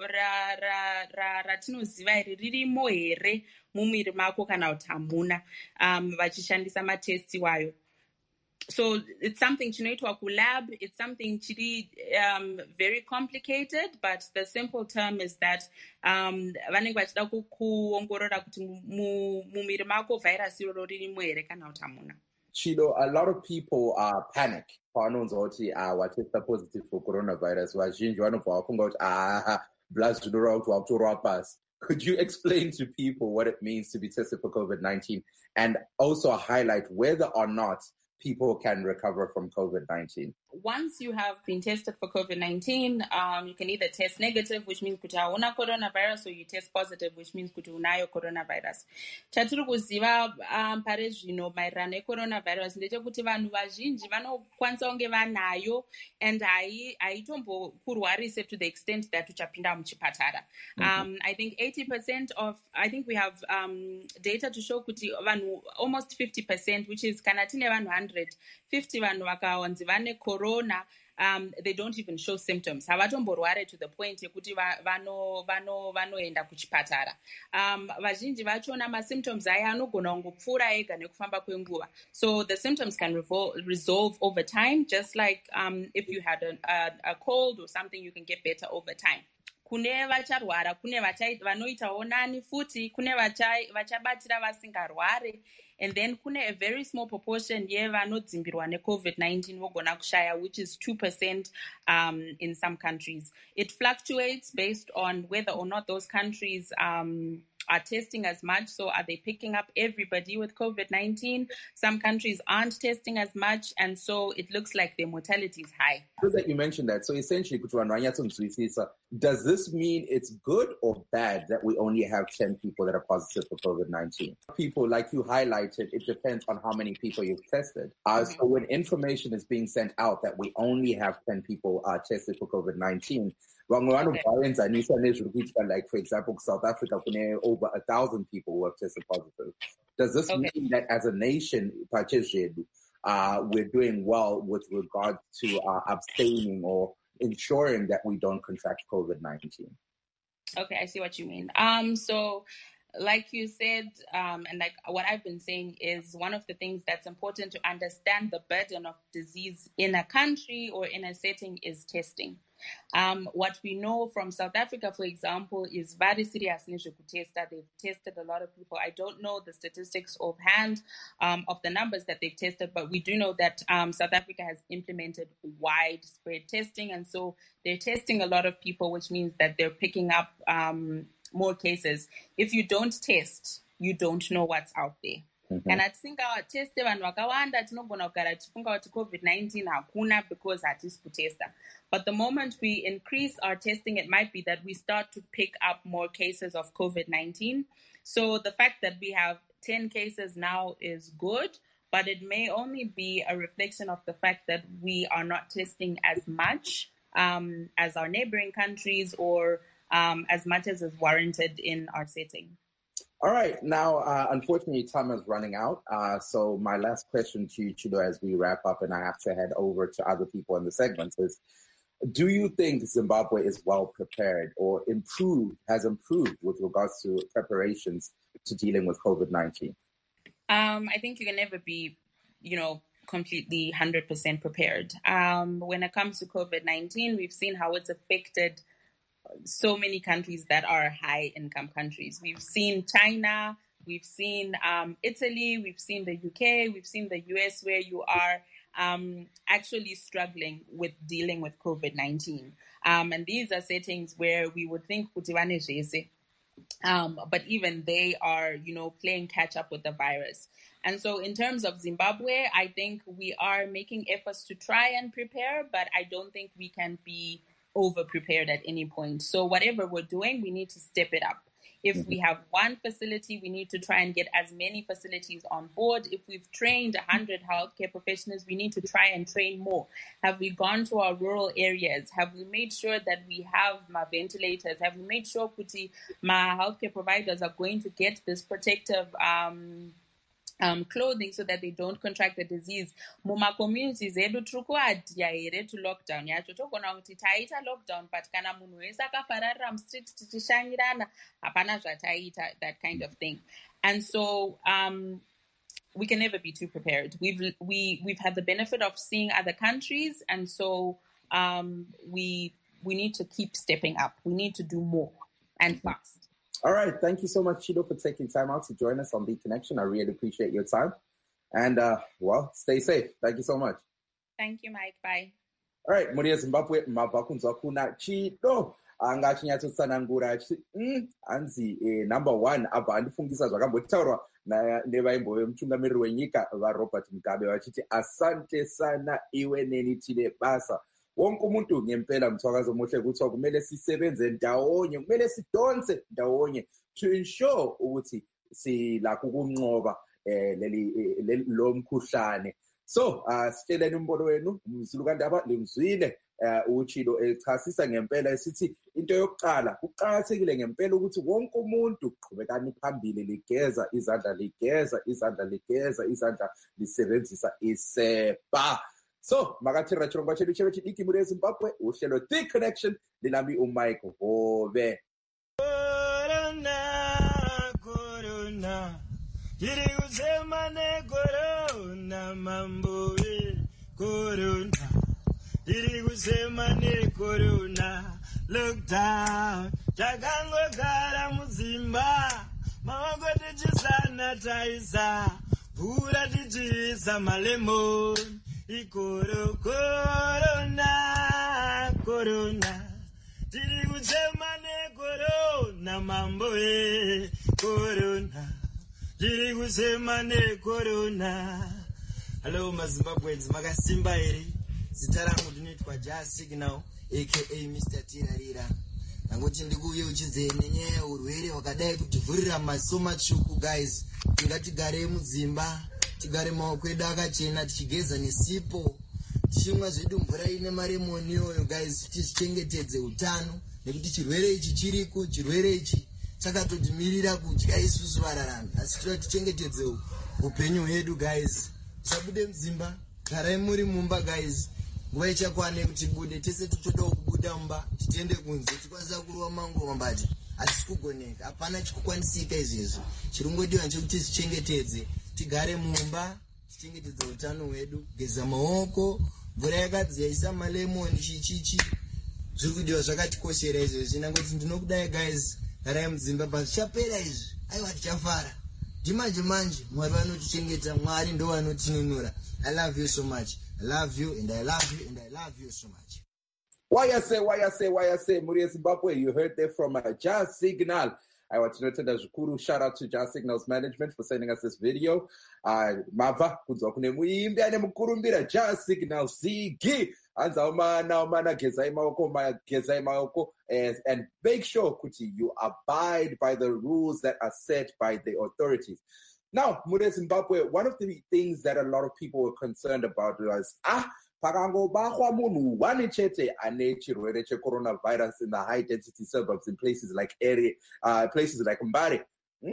ratinoziva iri ririmo here mumwiri mako kana kuti hamuna, um, vachishandisa matest iwayo. So it's something chinoitwa kulab, it's something chiri um, very complicated, but the simple term is that um, vanenge vachida kuongorora kuti mumwiri mako virus iroro ririmo here kana kuti hamuna. Chido, a lot of people uh, panic. Paanonzwa kuti uh, watesta positive for coronavirus. Vazhinji vanobva vafunga kuti ah, blast zvinoreva kuti wakutorwa pasi. Could you explain to people what it means to be tested for COVID nineteen and also highlight whether or not people can recover from COVID nineteen? Once you have been tested for COVID nineteen, um, you can either test negative, which means kuti hauna coronavirus, or you test positive, which means kuti unayo coronavirus. Chatiri kuziva um, pare zvino maererano necoronavirus ndechekuti vanhu vazhinji vanokwanisa kunge vanayo and haitombokurwarise to the extent that uchapinda muchipatara. Mm-hmm. Um, I think eighty percent of, I think we have um, data to show kuti vanhu almost fifty percent, which is kana tine vanhu one hundred, fifty vanhu vakawanzi vane corona, um, they don't even show symptoms. Havatomborware to the point yekuti vano vano vanoenda kuchipatara. Um, vazhinji vachona masymptoms aya anogona kungopfuura ega nekufamba kwenguva. So the symptoms can revol- resolve over time, just like um, if you had a, a, a cold or something, you can get better over time. Kune vacharwara, kune vanoitawo nani futi, kune vachabatira vasingarware, and then kune a very small proportion yevanodzimbirwa ne-COVID nineteen vogona kushaya, which is two percent um, in some countries. It fluctuates based on whether or not those countries um, are testing as much. So are they picking up everybody with COVID nineteen? Some countries aren't testing as much, and so it looks like their mortality is high. Good that you mentioned that. So essentially, does this mean it's good or bad that we only have ten people that are positive for COVID nineteen? People, like you highlighted, it depends on how many people you've tested. Uh, mm-hmm. So when information is being sent out that we only have ten people uh, tested for COVID nineteen, okay. Like, for example, South Africa, over a thousand people who have tested positive. Does this okay. mean that as a nation, uh, we're doing well with regard to uh, abstaining or ensuring that we don't contract COVID nineteen? Okay, I see what you mean. Um, so, like you said, um, and like what I've been saying is one of the things that's important to understand the burden of disease in a country or in a setting is testing. Um, what we know from South Africa, for example, is very serious. They've tested a lot of people. I don't know the statistics offhand um, of the numbers that they've tested, but we do know that um, South Africa has implemented widespread testing, and so they're testing a lot of people, which means that they're picking up um, more cases. If you don't test, you don't know what's out there. Mm-hmm. And I think our test vanhu vakawanda tinogona kugara tichifunga kuti COVID nineteen hakuna because hatisi kutesta. But the moment we increase our testing, it might be that we start to pick up more cases of COVID nineteen. So the fact that we have ten cases now is good, but it may only be a reflection of the fact that we are not testing as much um, as our neighboring countries or um, as much as is warranted in our setting. All right. Now, uh, unfortunately, time is running out. Uh, so my last question to you, Chido, as we wrap up, and I have to head over to other people in the segments, is do you think Zimbabwe is well prepared or improved, has improved with regards to preparations to dealing with COVID nineteen? Um, I think you can never be, you know, completely one hundred percent prepared. Um, when it comes to COVID nineteen, we've seen how it's affected so many countries that are high-income countries. We've seen China, we've seen um, Italy, we've seen the U K, we've seen the U S, where you are um, actually struggling with dealing with COVID nineteen. Um, and these are settings where we would think um, but even they are, you know, playing catch-up with the virus. And so in terms of Zimbabwe, I think we are making efforts to try and prepare, but I don't think we can be over-prepared at any point. So whatever we're doing, we need to step it up. If we have one facility, we need to try and get as many facilities on board. If we've trained one hundred healthcare professionals, we need to try and train more. Have we gone to our rural areas? Have we made sure that we have my ventilators? Have we made sure kuti my healthcare providers are going to get this protective um, um, clothing so that they don't contract the disease? Muma communities edu trukuadya here to lockdown yacho togona kuti taita lockdown but kana munhu wese akafararira mustreet tichishanyirana hapana zvataita, that kind of thing. And so um, we can never be too prepared. We've we we've had the benefit of seeing other countries, and so um, we we need to keep stepping up. We need to do more and fast. All right. Thank you so much, Chido, for taking time out to join us on The Connection. I really appreciate your time. And, uh, well, stay safe. Thank you so much. Thank you, Mike. Bye. All right. Muria Zimbabwe, Mabakunza kuna Chido. Anga chinyatotsanangura mm, anzi eh, number one apa andifungisa zvakambotaurwa nevaimbo vemutungamiriri wenyika vaRobert Mugabe vachiti asante sana iwe neni tine basa. Wonke umuntu ngempela mthwakazo muhle kuthiwa kumele sisebenze ndawonye, kumele sidonse ndawonye to ensure ukuthi silakho ukunqoba eh leli lo mkhuhlane. So uh, sitsheleni umbono wenu umzulu kandaba limzwile uh, uChido echasisa ngempela esithi into yokuqala kuqhakathekile ngempela ukuthi wonke umuntu qhubekani phambili ligeza izandla ligeza izandla ligeza izandla lisebenzisa isepa. So, makathira chirongwa chedu chedu chidiki muri Zimbabwe, uhlelo The Connection, lilami uMike Hove. Corona, corona, iri kusema ne corona, mambo e corona, iri kusema ne corona, lockdown, chakango gara muzimba, mawako tichisana taisa, pura tichisa malemon. Ikoro corona, corona, tiri kusema ne corona, mambo e corona, tiri kusema ne corona. Hello maZimbabweans, makasimba ere, zita rangu ndinoitwa Jazz Signal, aka Mister Tirarira. Nangoti ndikuuye uchidze nenyaya yeurwere wakadai kutivhurira maso matsvuku guys, ngatigare mudzimba. Tigare maoko edu akachena tichigeza nesipo tichimwa zvedu mvura ine maremoni iyoyo guys, tichichengetedze utano nekuti chirwere ichi chiriko, chirwere ichi chakatotimirira kudya isusu vararami, asi toda tichengetedze upenyu hwedu guys. Tisabude mudzimba, garai muri mumba guys, nguva ichakwane kuti bude. Tese totodawo kubuda mumba titiende kunze tikwanisa kuruwa mangoma mbati hatisi kugoneka, hapana chikukwanisika izvezvo. Chirongodiwa nchekuti tichengetedze, tigare mumba, tichengetedze utano hwedu, geza maoko, mvura yakadziya, isa malemoni chichichi. Zviri kudiwa zvakatikoshera izvezvi. Nangoti ndinokudai guys, garai mudzimba, pazvichapera izvi aiwa tichafara. Ndimanje manje Mwari vanotichengeta, Mwari ndo vanotinunura. I love you so much. I love you and I love you and I love you so much. Why I say, why I say, why I say, Muri Zimbabwe, you heard that from a uh, Jazz Signal. I want to note that Zukuru, shout out to Jazz Signal's management for sending us this video. Uh, Mava, kuzokune muimbi, ane mukurumbira, Jazz Signal, Zigi, anza umana, umana, gezai maoko, ma gezai maoko, and make sure, kuti, you abide by the rules that are set by the authorities. Now, Muri Zimbabwe, one of the things that a lot of people were concerned about was, ah, pakango bahwa munhu one chete ane chirwere coronavirus in the high density suburbs in places like area, uh, places like Mbare. Mm,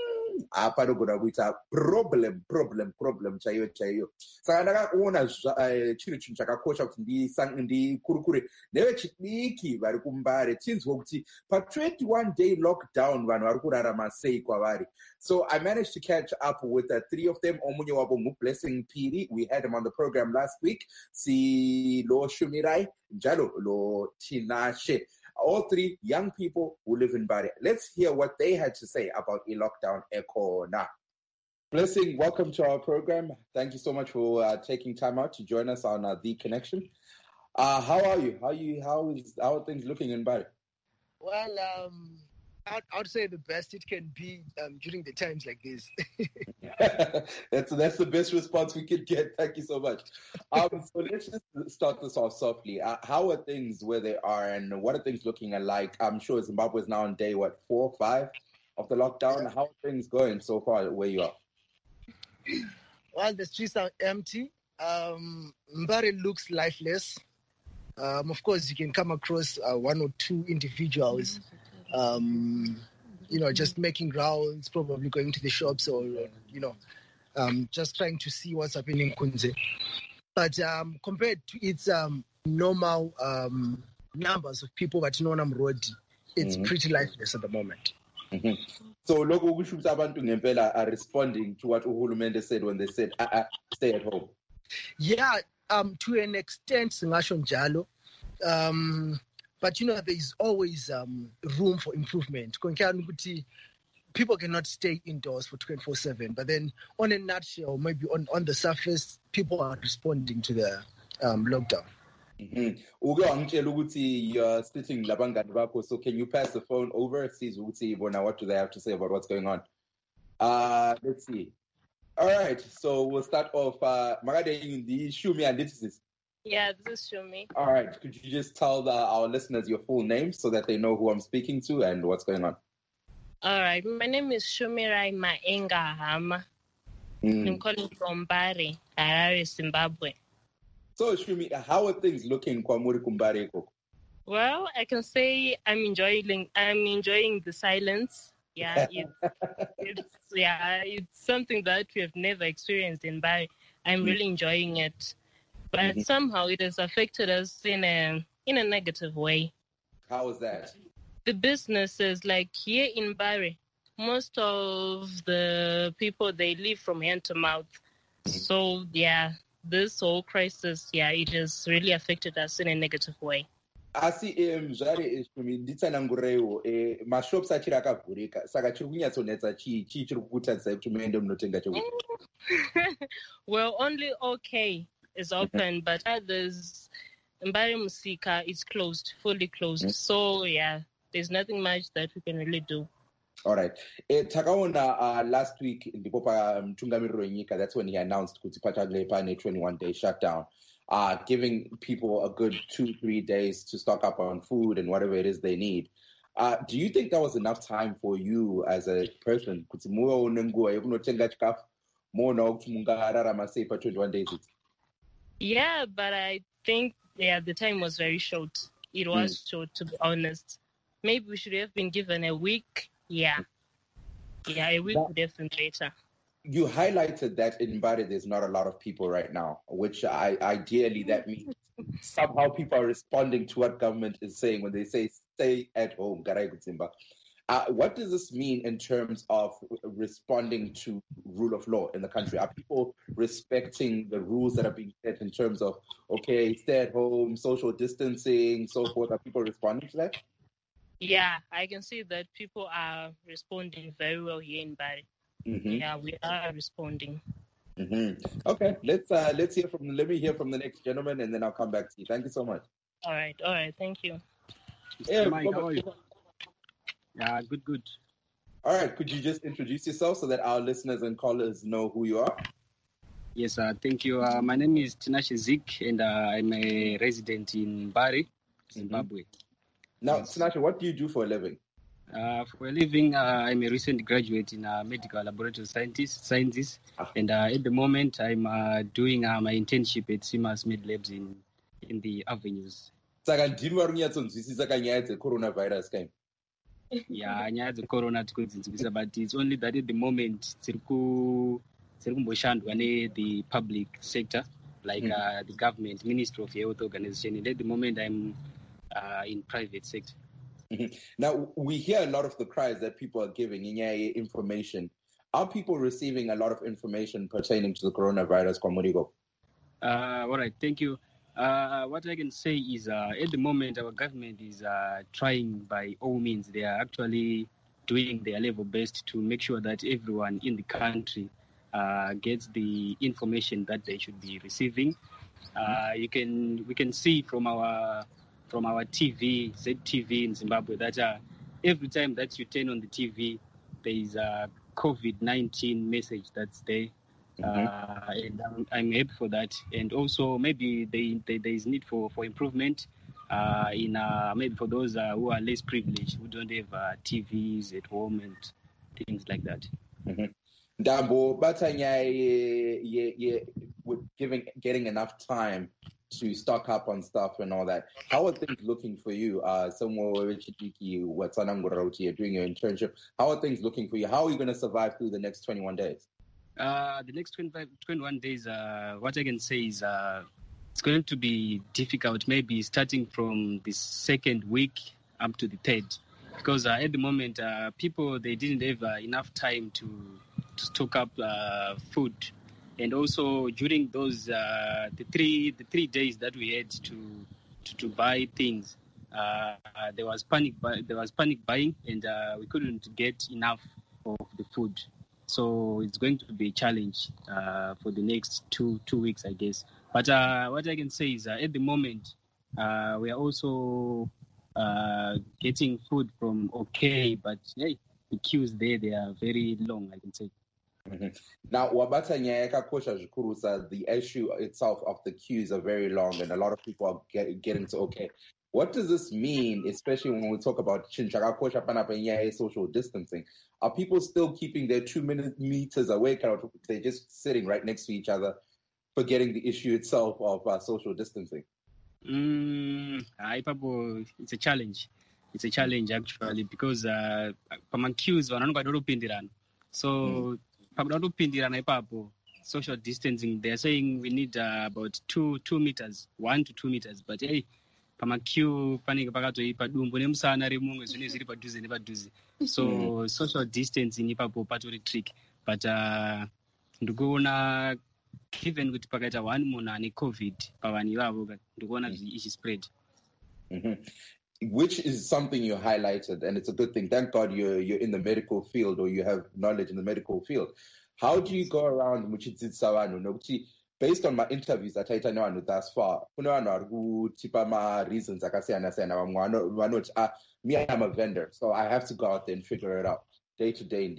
apanogona kuita problem problem problem chaiyo chaiyo. Saka ndakaona chiri chinhu chakakosha kuti ndikurukure nevechidiki vari kuMbare tinzwe kuti pa twenty-one day lockdown vanhu vari kurarama sei kwavari. So I managed to catch up with the three of them. Omunye wabo nguBlessing Piri, we had him on the program last week. Si lo Shumirai, Njalo lo Tinashe. All three young people who live in Mbare. Let's hear what they had to say about a lockdown Ekona. Blessing, welcome to our program. Thank you so much for uh, taking time out to join us on uh, The Connection. Uh, how are you? How are you? How is how are things looking in Mbare? Well, um, I'd, I'd say the best it can be um, during the times like this. that's that's the best response we could get. Thank you so much. Um, so let's just start this off softly. Uh, how are things where they are, and what are things looking like? I'm sure Zimbabwe is now on day what four, five? of the lockdown. How are things going so far where you are? Well, the streets are empty. Um, Mbare looks lifeless. Um, of course, you can come across uh, one or two individuals, um, you know, just making rounds, probably going to the shops or, you know, um, just trying to see what's happening in Kunze. But um, compared to its um, normal um, numbers of people at Nonam Road, it's mm-hmm. pretty lifeless at the moment. Mm-hmm. So, local Wishubs Abantu Ngempela are responding to what Uhulumende said when they said, uh, uh, stay at home. Yeah, um, to an extent, Singasho Njalo. Um, but, you know, there's always um, room for improvement. People cannot stay indoors for twenty-four seven. But then, on a nutshell, maybe on, on the surface, people are responding to the um, lockdown. Mm-hmm. You're sitting Labanga, so can you pass the phone over? See what do they have to say about what's going on? Uh, let's see. All right, so we'll start off. Uh, Magade, the Shumi and this is. Yeah, this is Shumi. All right, could you just tell the, our listeners your full name so that they know who I'm speaking to and what's going on? All right, my name is Shumirai Maenga Hama. Mm. I'm calling from Mbare, Harare, Zimbabwe. So, Shumi, how are things looking Kwamuri Kumbare? Well, I can say I'm enjoying. I'm enjoying the silence. Yeah, it's, it's yeah, it's something that we have never experienced in Mbare. I'm really enjoying it, but mm-hmm. somehow it has affected us in a in a negative way. How is that? The businesses, like here in Mbare, most of the people, they live from hand to mouth. Mm-hmm. So yeah. This whole crisis, yeah, it has really affected us in a negative way. I see Mzare is from Ditsanangureo, my shops are Chirakapurika, Sakachunia Soneta Chi, Chichukuta, Tumendum Notenga. Well, only OK is open, but others, Mbare Musika is closed, fully closed. Mm-hmm. So, yeah, there's nothing much that we can really do. All right. Eh, Takaona uh, last week in the Popa Tungamiro Nyika, that's when he announced Kutipataglepane twenty-one day shutdown, uh, giving people a good two, three days to stock up on food and whatever it is they need. Uh, do you think that was enough time for you as a person? twenty-one days. Yeah, but I think yeah, the time was very short. It was mm. short, to be honest. Maybe we should have been given a week. Yeah. Yeah, a week would have been later. You highlighted that in Mbare there's not a lot of people right now, which I, ideally that means somehow people are responding to what government is saying when they say stay at home. Uh, what does this mean in terms of responding to rule of law in the country? Are people respecting the rules that are being set in terms of, okay, stay at home, social distancing, so forth? Are people responding to that? Yeah, I can see that people are responding very well here in Mbare. Mm-hmm. Yeah, we are responding. Mm-hmm. Okay, let's uh, let's hear from. Let me hear from the next gentleman, and then I'll come back to you. Thank you so much. All right, all right, thank you. Yeah, Mike, how are you? Yeah, good, good. All right, could you just introduce yourself so that our listeners and callers know who you are? Yes, uh, thank you. Uh, my name is Tinashe Zik, and uh, I'm a resident in Mbare, Zimbabwe. Mm-hmm. Now, yes. Tinashe, what do you do for a living? Uh, for a living, uh, I'm a recent graduate in uh, medical laboratory scientist, sciences, ah. and uh, at the moment, I'm uh, doing uh, my internship at Simas Med Labs in in the Avenues. Saka ndimi varikunyatsodzwisisa kanyaya dzecoronavirus kind. Yeah, nyaya dzecorona tikudzidzisa, but it's only that at the moment dziri kumboshandwa ne-the public sector, like mm. uh, the government, Ministry of Health Organization, and at the moment I'm uh, in private sector. Mm-hmm. Now, we hear a lot of the cries that people are giving in information. Are people receiving a lot of information pertaining to the coronavirus, Kwamurigo? Uh, all right, thank you. Uh, what I can say is uh, at the moment, our government is uh, trying by all means. They are actually doing their level best to make sure that everyone in the country uh, gets the information that they should be receiving. Uh, you can we can see from our from our T V, Z T V in Zimbabwe, that uh, every time that you turn on the T V, there is a COVID nineteen message that's there. Mm-hmm. Uh, and I'm, I'm happy for that. And also maybe they, they, there is need for, for improvement uh, in uh, maybe for those uh, who are less privileged, who don't have uh, T Vs at home and things like that. Mm-hmm. Ndambo, Batanya, yeah, yeah, with giving, getting enough time to stock up on stuff and all that. How are things looking for you? Uh, somewhere what's on you're doing your internship. How are things looking for you? How are you going to survive through the next twenty-one days? Uh, the next twenty-five, twenty-one days, uh, what I can say is uh, it's going to be difficult, maybe starting from the second week up to the third. Because uh, at the moment, uh, people, they didn't have uh, enough time to, to stock up uh, food. And also during those uh, the three the three days that we had to to, to buy things, uh, uh, there was panic buy, there was panic buying, and uh, we couldn't get enough of the food. So it's going to be a challenge uh, for the next two two weeks, I guess. But uh, what I can say is uh, at the moment uh, we are also uh, getting food from OK, but hey, the queues there they are very long, I can say. Mm-hmm. Now, the issue itself of the queues are very long, and a lot of people are get, getting to okay. What does this mean, especially when we talk about social distancing? Are people still keeping their two meters away? They're just sitting right next to each other, forgetting the issue itself of uh, social distancing? Mm, it's a challenge. It's a challenge actually because uh, queues so. Mm. Social distancing, they're saying we need uh, about two two meters, one to two meters. But hey, so social distancing part of the trick. But uh, given with pakaita one mona ni COVID, pawani wavo ndikuona ichi spread. Which is something you highlighted, and it's a good thing. Thank God you're you're in the medical field, or you have knowledge in the medical field. How do you go around based on my interviews that I know thus far? Reasons me, I'm a vendor, so I have to go out there and figure it out day to day.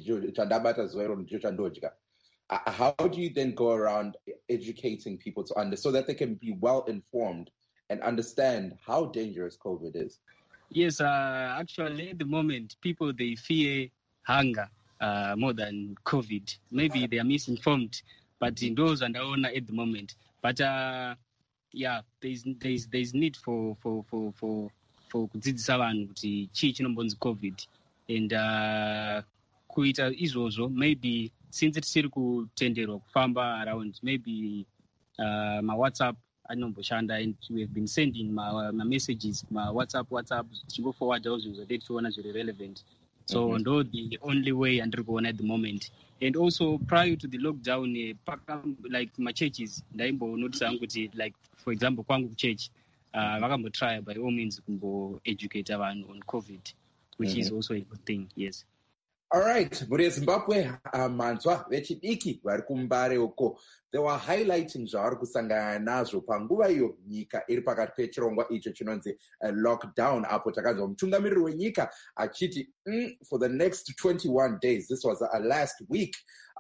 How do you then go around educating people to under so that they can be well informed and understand how dangerous COVID is? Yes, uh, actually, at the moment, people, they fear hunger uh, more than COVID. Maybe they are misinformed, but in those and owner at the moment. But uh, yeah, there's there's there's need for for for for for kudzidzisa vanhu kuti chii chinombonzi COVID, and uh, kuita izvozvo maybe since tisiri kutenderwa kufamba around, maybe uh, my WhatsApp anomboshanda, and we have been sending my, my messages, my WhatsApp, WhatsApp, to go forward those that they feel as very relevant. So, mm-hmm. no, the only way undergoing at the moment. And also, prior to the lockdown, like my churches, like, for example, Kwangu Church, uh, try by all means to educate everyone on COVID, which mm-hmm. is also a good thing, yes. All right, muri Zimbabwe manzwa vechidiki vari kumbare uko they were highlighting zvavari kusangana nazvo panguva iyo nyika iri pakati pechirongwa icho chinonzi lockdown, apo takanzwa mutungamiriri wenyika achiti mm, for the next twenty-one days, this was a last week,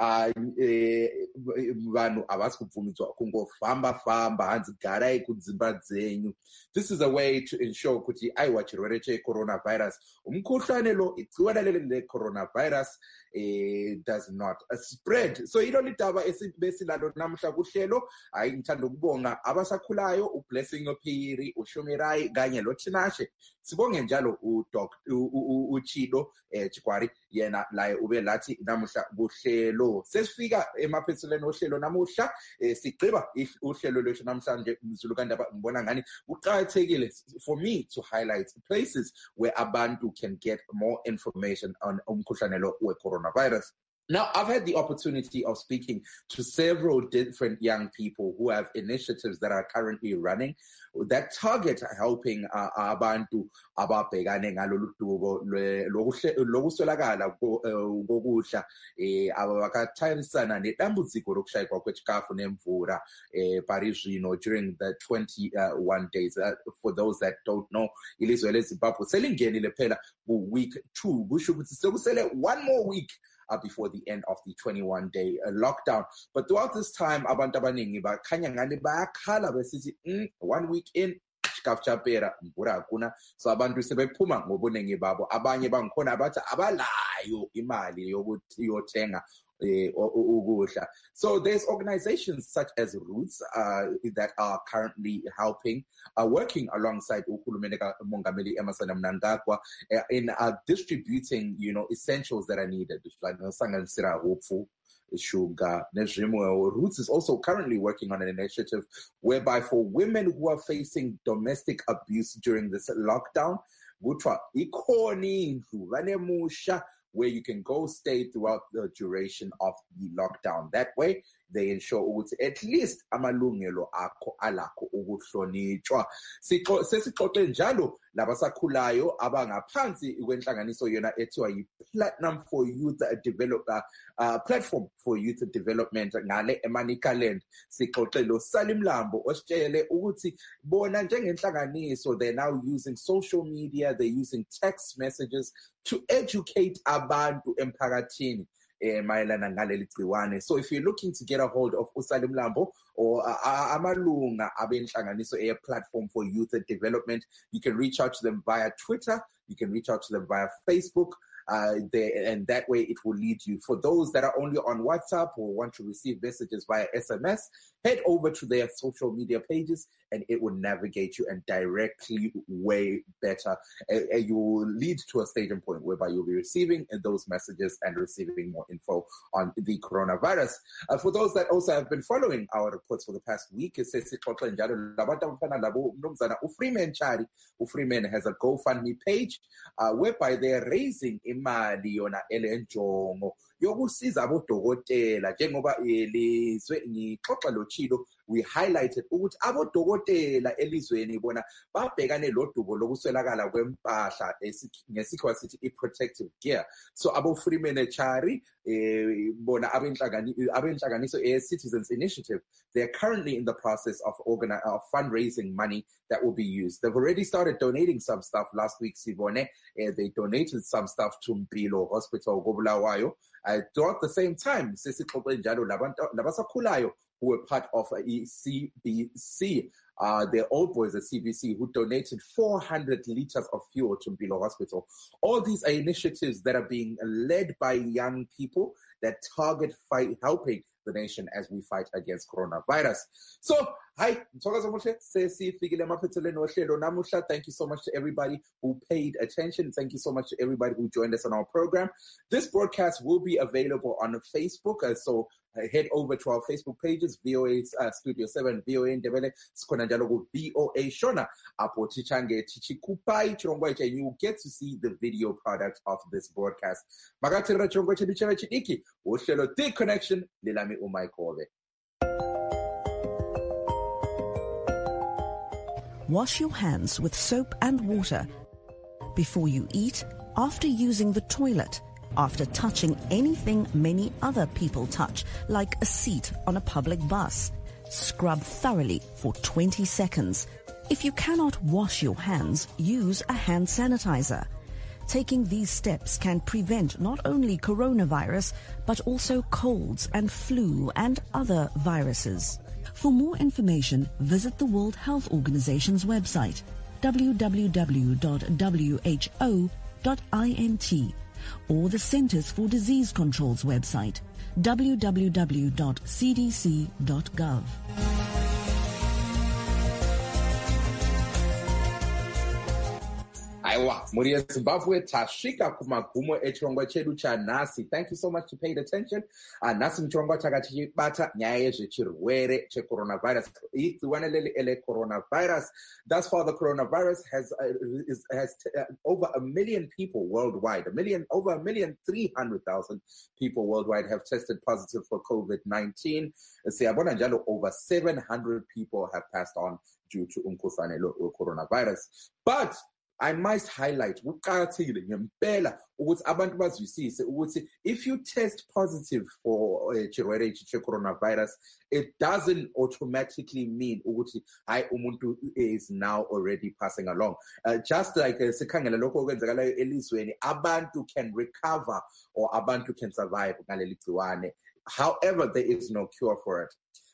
vanhu havasi kubvumidzwa kungofamba famba, hanzi garai kudzimba dzenyu. This is a way to ensure kuti aiwa chirwere checoronavirus, umukhuhlane lo igciwana leli lecoronavirus eh, does not uh, spread. So iloli daba esilalo namuhla kuhlelo, hayi ngithanda ukubonga abasakhulayo, uBlessing Ophiri, uShomirai kanye loThinashe. Sibonge njalo uDoc uChido eh Chikwari, yena la ube lathi namuhla kuhlelo. Sesifika emaphethelweni ohlelo namuhla, eh sigqiba uhlelo lwethu namhlanje Mzulu Kandaba. Ngibona ngani uqhakathekile for me to highlight places where abantu can get more information on umkhuhlane lo we-coronavirus. Now, I've had the opportunity of speaking to several different young people who have initiatives that are currently running that target helping abantu ababhekane ngalolu dubo lokuswelakala kokudla abakatharisana nedambudziko lokushaywa kwechikafu nemvura parizvino during the twenty-one days. For those that don't know, ilizwe leZimbabwe selingenile phela week two, kusho ukuthi sekusele one more week Uh, before the end of the twenty-one day uh, lockdown. But throughout this time, abantu abaningi bakhanya ngani bayakhala besithi mm, one week in, isikhafu chapera mvura hakuna, so abantu sebephuma ngobuningi babo. Abanye bangikhona abathi abalayo imali yokuthi yothenga ukudla. So there's organizations such as Roots uh, that are currently helping, uh, working alongside uHulumende Mongameli Emmerson Mnangagwa uh, in uh, distributing, you know, essentials that are needed. Like sugar. Roots is also currently working on an initiative whereby for women who are facing domestic abuse during this lockdown, where you can go stay throughout the duration of the lockdown. That way, they ensure at least amalungelo akho alakho ukuhlonitshwa. Sesixoxe njalo labasakhulayo abangaphansi kwenhlanganiso yona ethiwa yi-Platinum for Youth Developer uh, Platform for Youth Development ngale eManicaland. Sixoxe lo Salim Lambo ositshele ukuthi bona njengenhlanganiso they're now using social media, they're using text messages to educate abantu emphakathini. So if you're looking to get a hold of Usalim Lambo or uh, Amalunga Abenhlanganiso a platform for youth development, you can reach out to them via Twitter, you can reach out to them via Facebook, uh, they, and that way it will lead you. For those that are only on WhatsApp or want to receive messages via S M S, head over to their social media pages and it will navigate you and directly way better. And, and you will lead to a staging point whereby you'll be receiving those messages and receiving more info on the coronavirus. Uh, for those that also have been following our reports for the past week, Ufreeman Chari, Ufreeman has a GoFundMe page uh, whereby they're raising imali yona elenjongo yokusiza abodokotela njengoba elizwe ngixoxa lo Chilo we highlighted ukuthi abodokotela elizweni bona babhekane lodubo lokuswelakala kwempahla ngesikhathi sithi i-protective gear. So abo Freeman Chari eh bona abenhlanganiso e-Citizens Initiative, they're currently in the process of organi- of fundraising money that will be used. They've already started donating some stuff. Last week Sibone eh, they donated some stuff to Mpilo Hospital Gobulawayo. Uh, throughout the same time, who were part of a C B C, uh, the old boys at C B C, who donated four hundred liters of fuel to Mpilo Hospital. All these are initiatives that are being led by young people that target fight, helping the nation as we fight against coronavirus. So, hi, thank you so much to everybody who paid attention. Thank you so much to everybody who joined us on our program. This broadcast will be available on Facebook, uh, so uh, head over to our Facebook pages, V O A uh, Studio seven, V O A Ndebele, Skona Njalo, V O A Shona, Apo Tichange, Tichikupai, Chirongwa, and you get to see the video product of this broadcast. Magatira Chirongwa Chidichara Chidiki, Oshelo D Connection, Lilami Umai Kove. Wash your hands with soap and water before you eat, after using the toilet, after touching anything many other people touch, like a seat on a public bus. Scrub thoroughly for twenty seconds. If you cannot wash your hands, use a hand sanitizer. Taking these steps can prevent not only coronavirus, but also colds and flu and other viruses. For more information, visit the World Health Organization's website, w w w dot w h o dot int, or the Centers for Disease Control's website, w w w dot c d c dot gov. Aiwa, Muria Zimbabwe, Tashika Kumagumo, Echongwa Chedu Cha Nasi. Thank you so much for paying attention. Uh, Nasi Mchongwa Tagachi Bata, Nyaye Chirwere, Che coronavirus, Ituanele Ele coronavirus. Thus far, the coronavirus has uh, is, has t- uh, over a million people worldwide, a million, over a million, three hundred thousand people worldwide have tested positive for COVID nineteen. Over seven hundred people have passed on due to umkhuhlane lo coronavirus. But I must highlight ukuqakathekile ngempela ukuthi abantu bazwisise ukuthi if you test positive for chirwere che coronavirus, it doesn't automatically mean ukuthi hayi umuntu is now already passing along. Uh, just like sikhangela lokho okwenzakalayo elizweni, abantu can recover or abantu can survive ngaleli gciwane. However, there is no cure for it.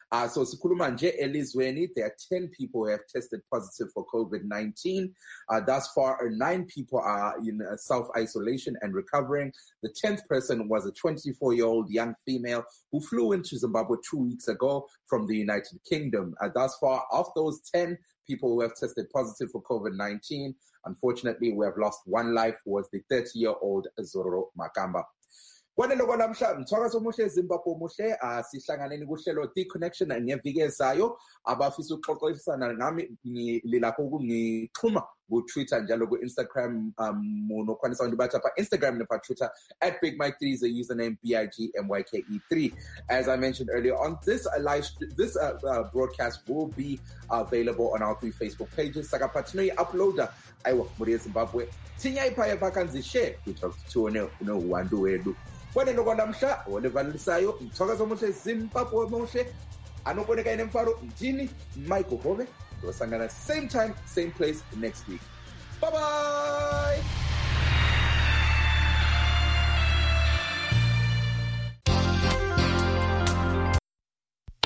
Uh, so sikhuluma nje elizweni, there are ten people who have tested positive for COVID nineteen. Uh, thus far, nine people are in uh, self-isolation and recovering. The tenth person was a twenty-four-year-old young female who flew into Zimbabwe two weeks ago from the United Kingdom. Uh, thus far, of those ten people who have tested positive for COVID nineteen, unfortunately, we have lost one life, who was the thirty-year-old Zoro Makamba. Kwanele kwanamhla mthwakazo omuhle Zimbabwe omuhle asihlanganeni kuhlelo T-Connection ngeviki ezayo abafisa ukuxoxisana nami ngilapho ngixhuma ku-Twitter njalo ku-Instagram um unokwanisa abantu bathi apha Instagram nepha Twitter at Big Mike three is the username B I G M Y K E three. As I mentioned earlier on, this uh, live this uh, uh, broadcast will be available on our three Facebook pages. Sakapatino uploader aiwa muri Zimbabwe tinya ipaya vakanzi share tuone no wandu wedu kwanele kwanamhla olevalisayo mthwakazo omuhle Zimbabwe omuhle anoboneka enemfaro ndini Michael Hove. We'll sing at the same time, same place next week. Bye-bye!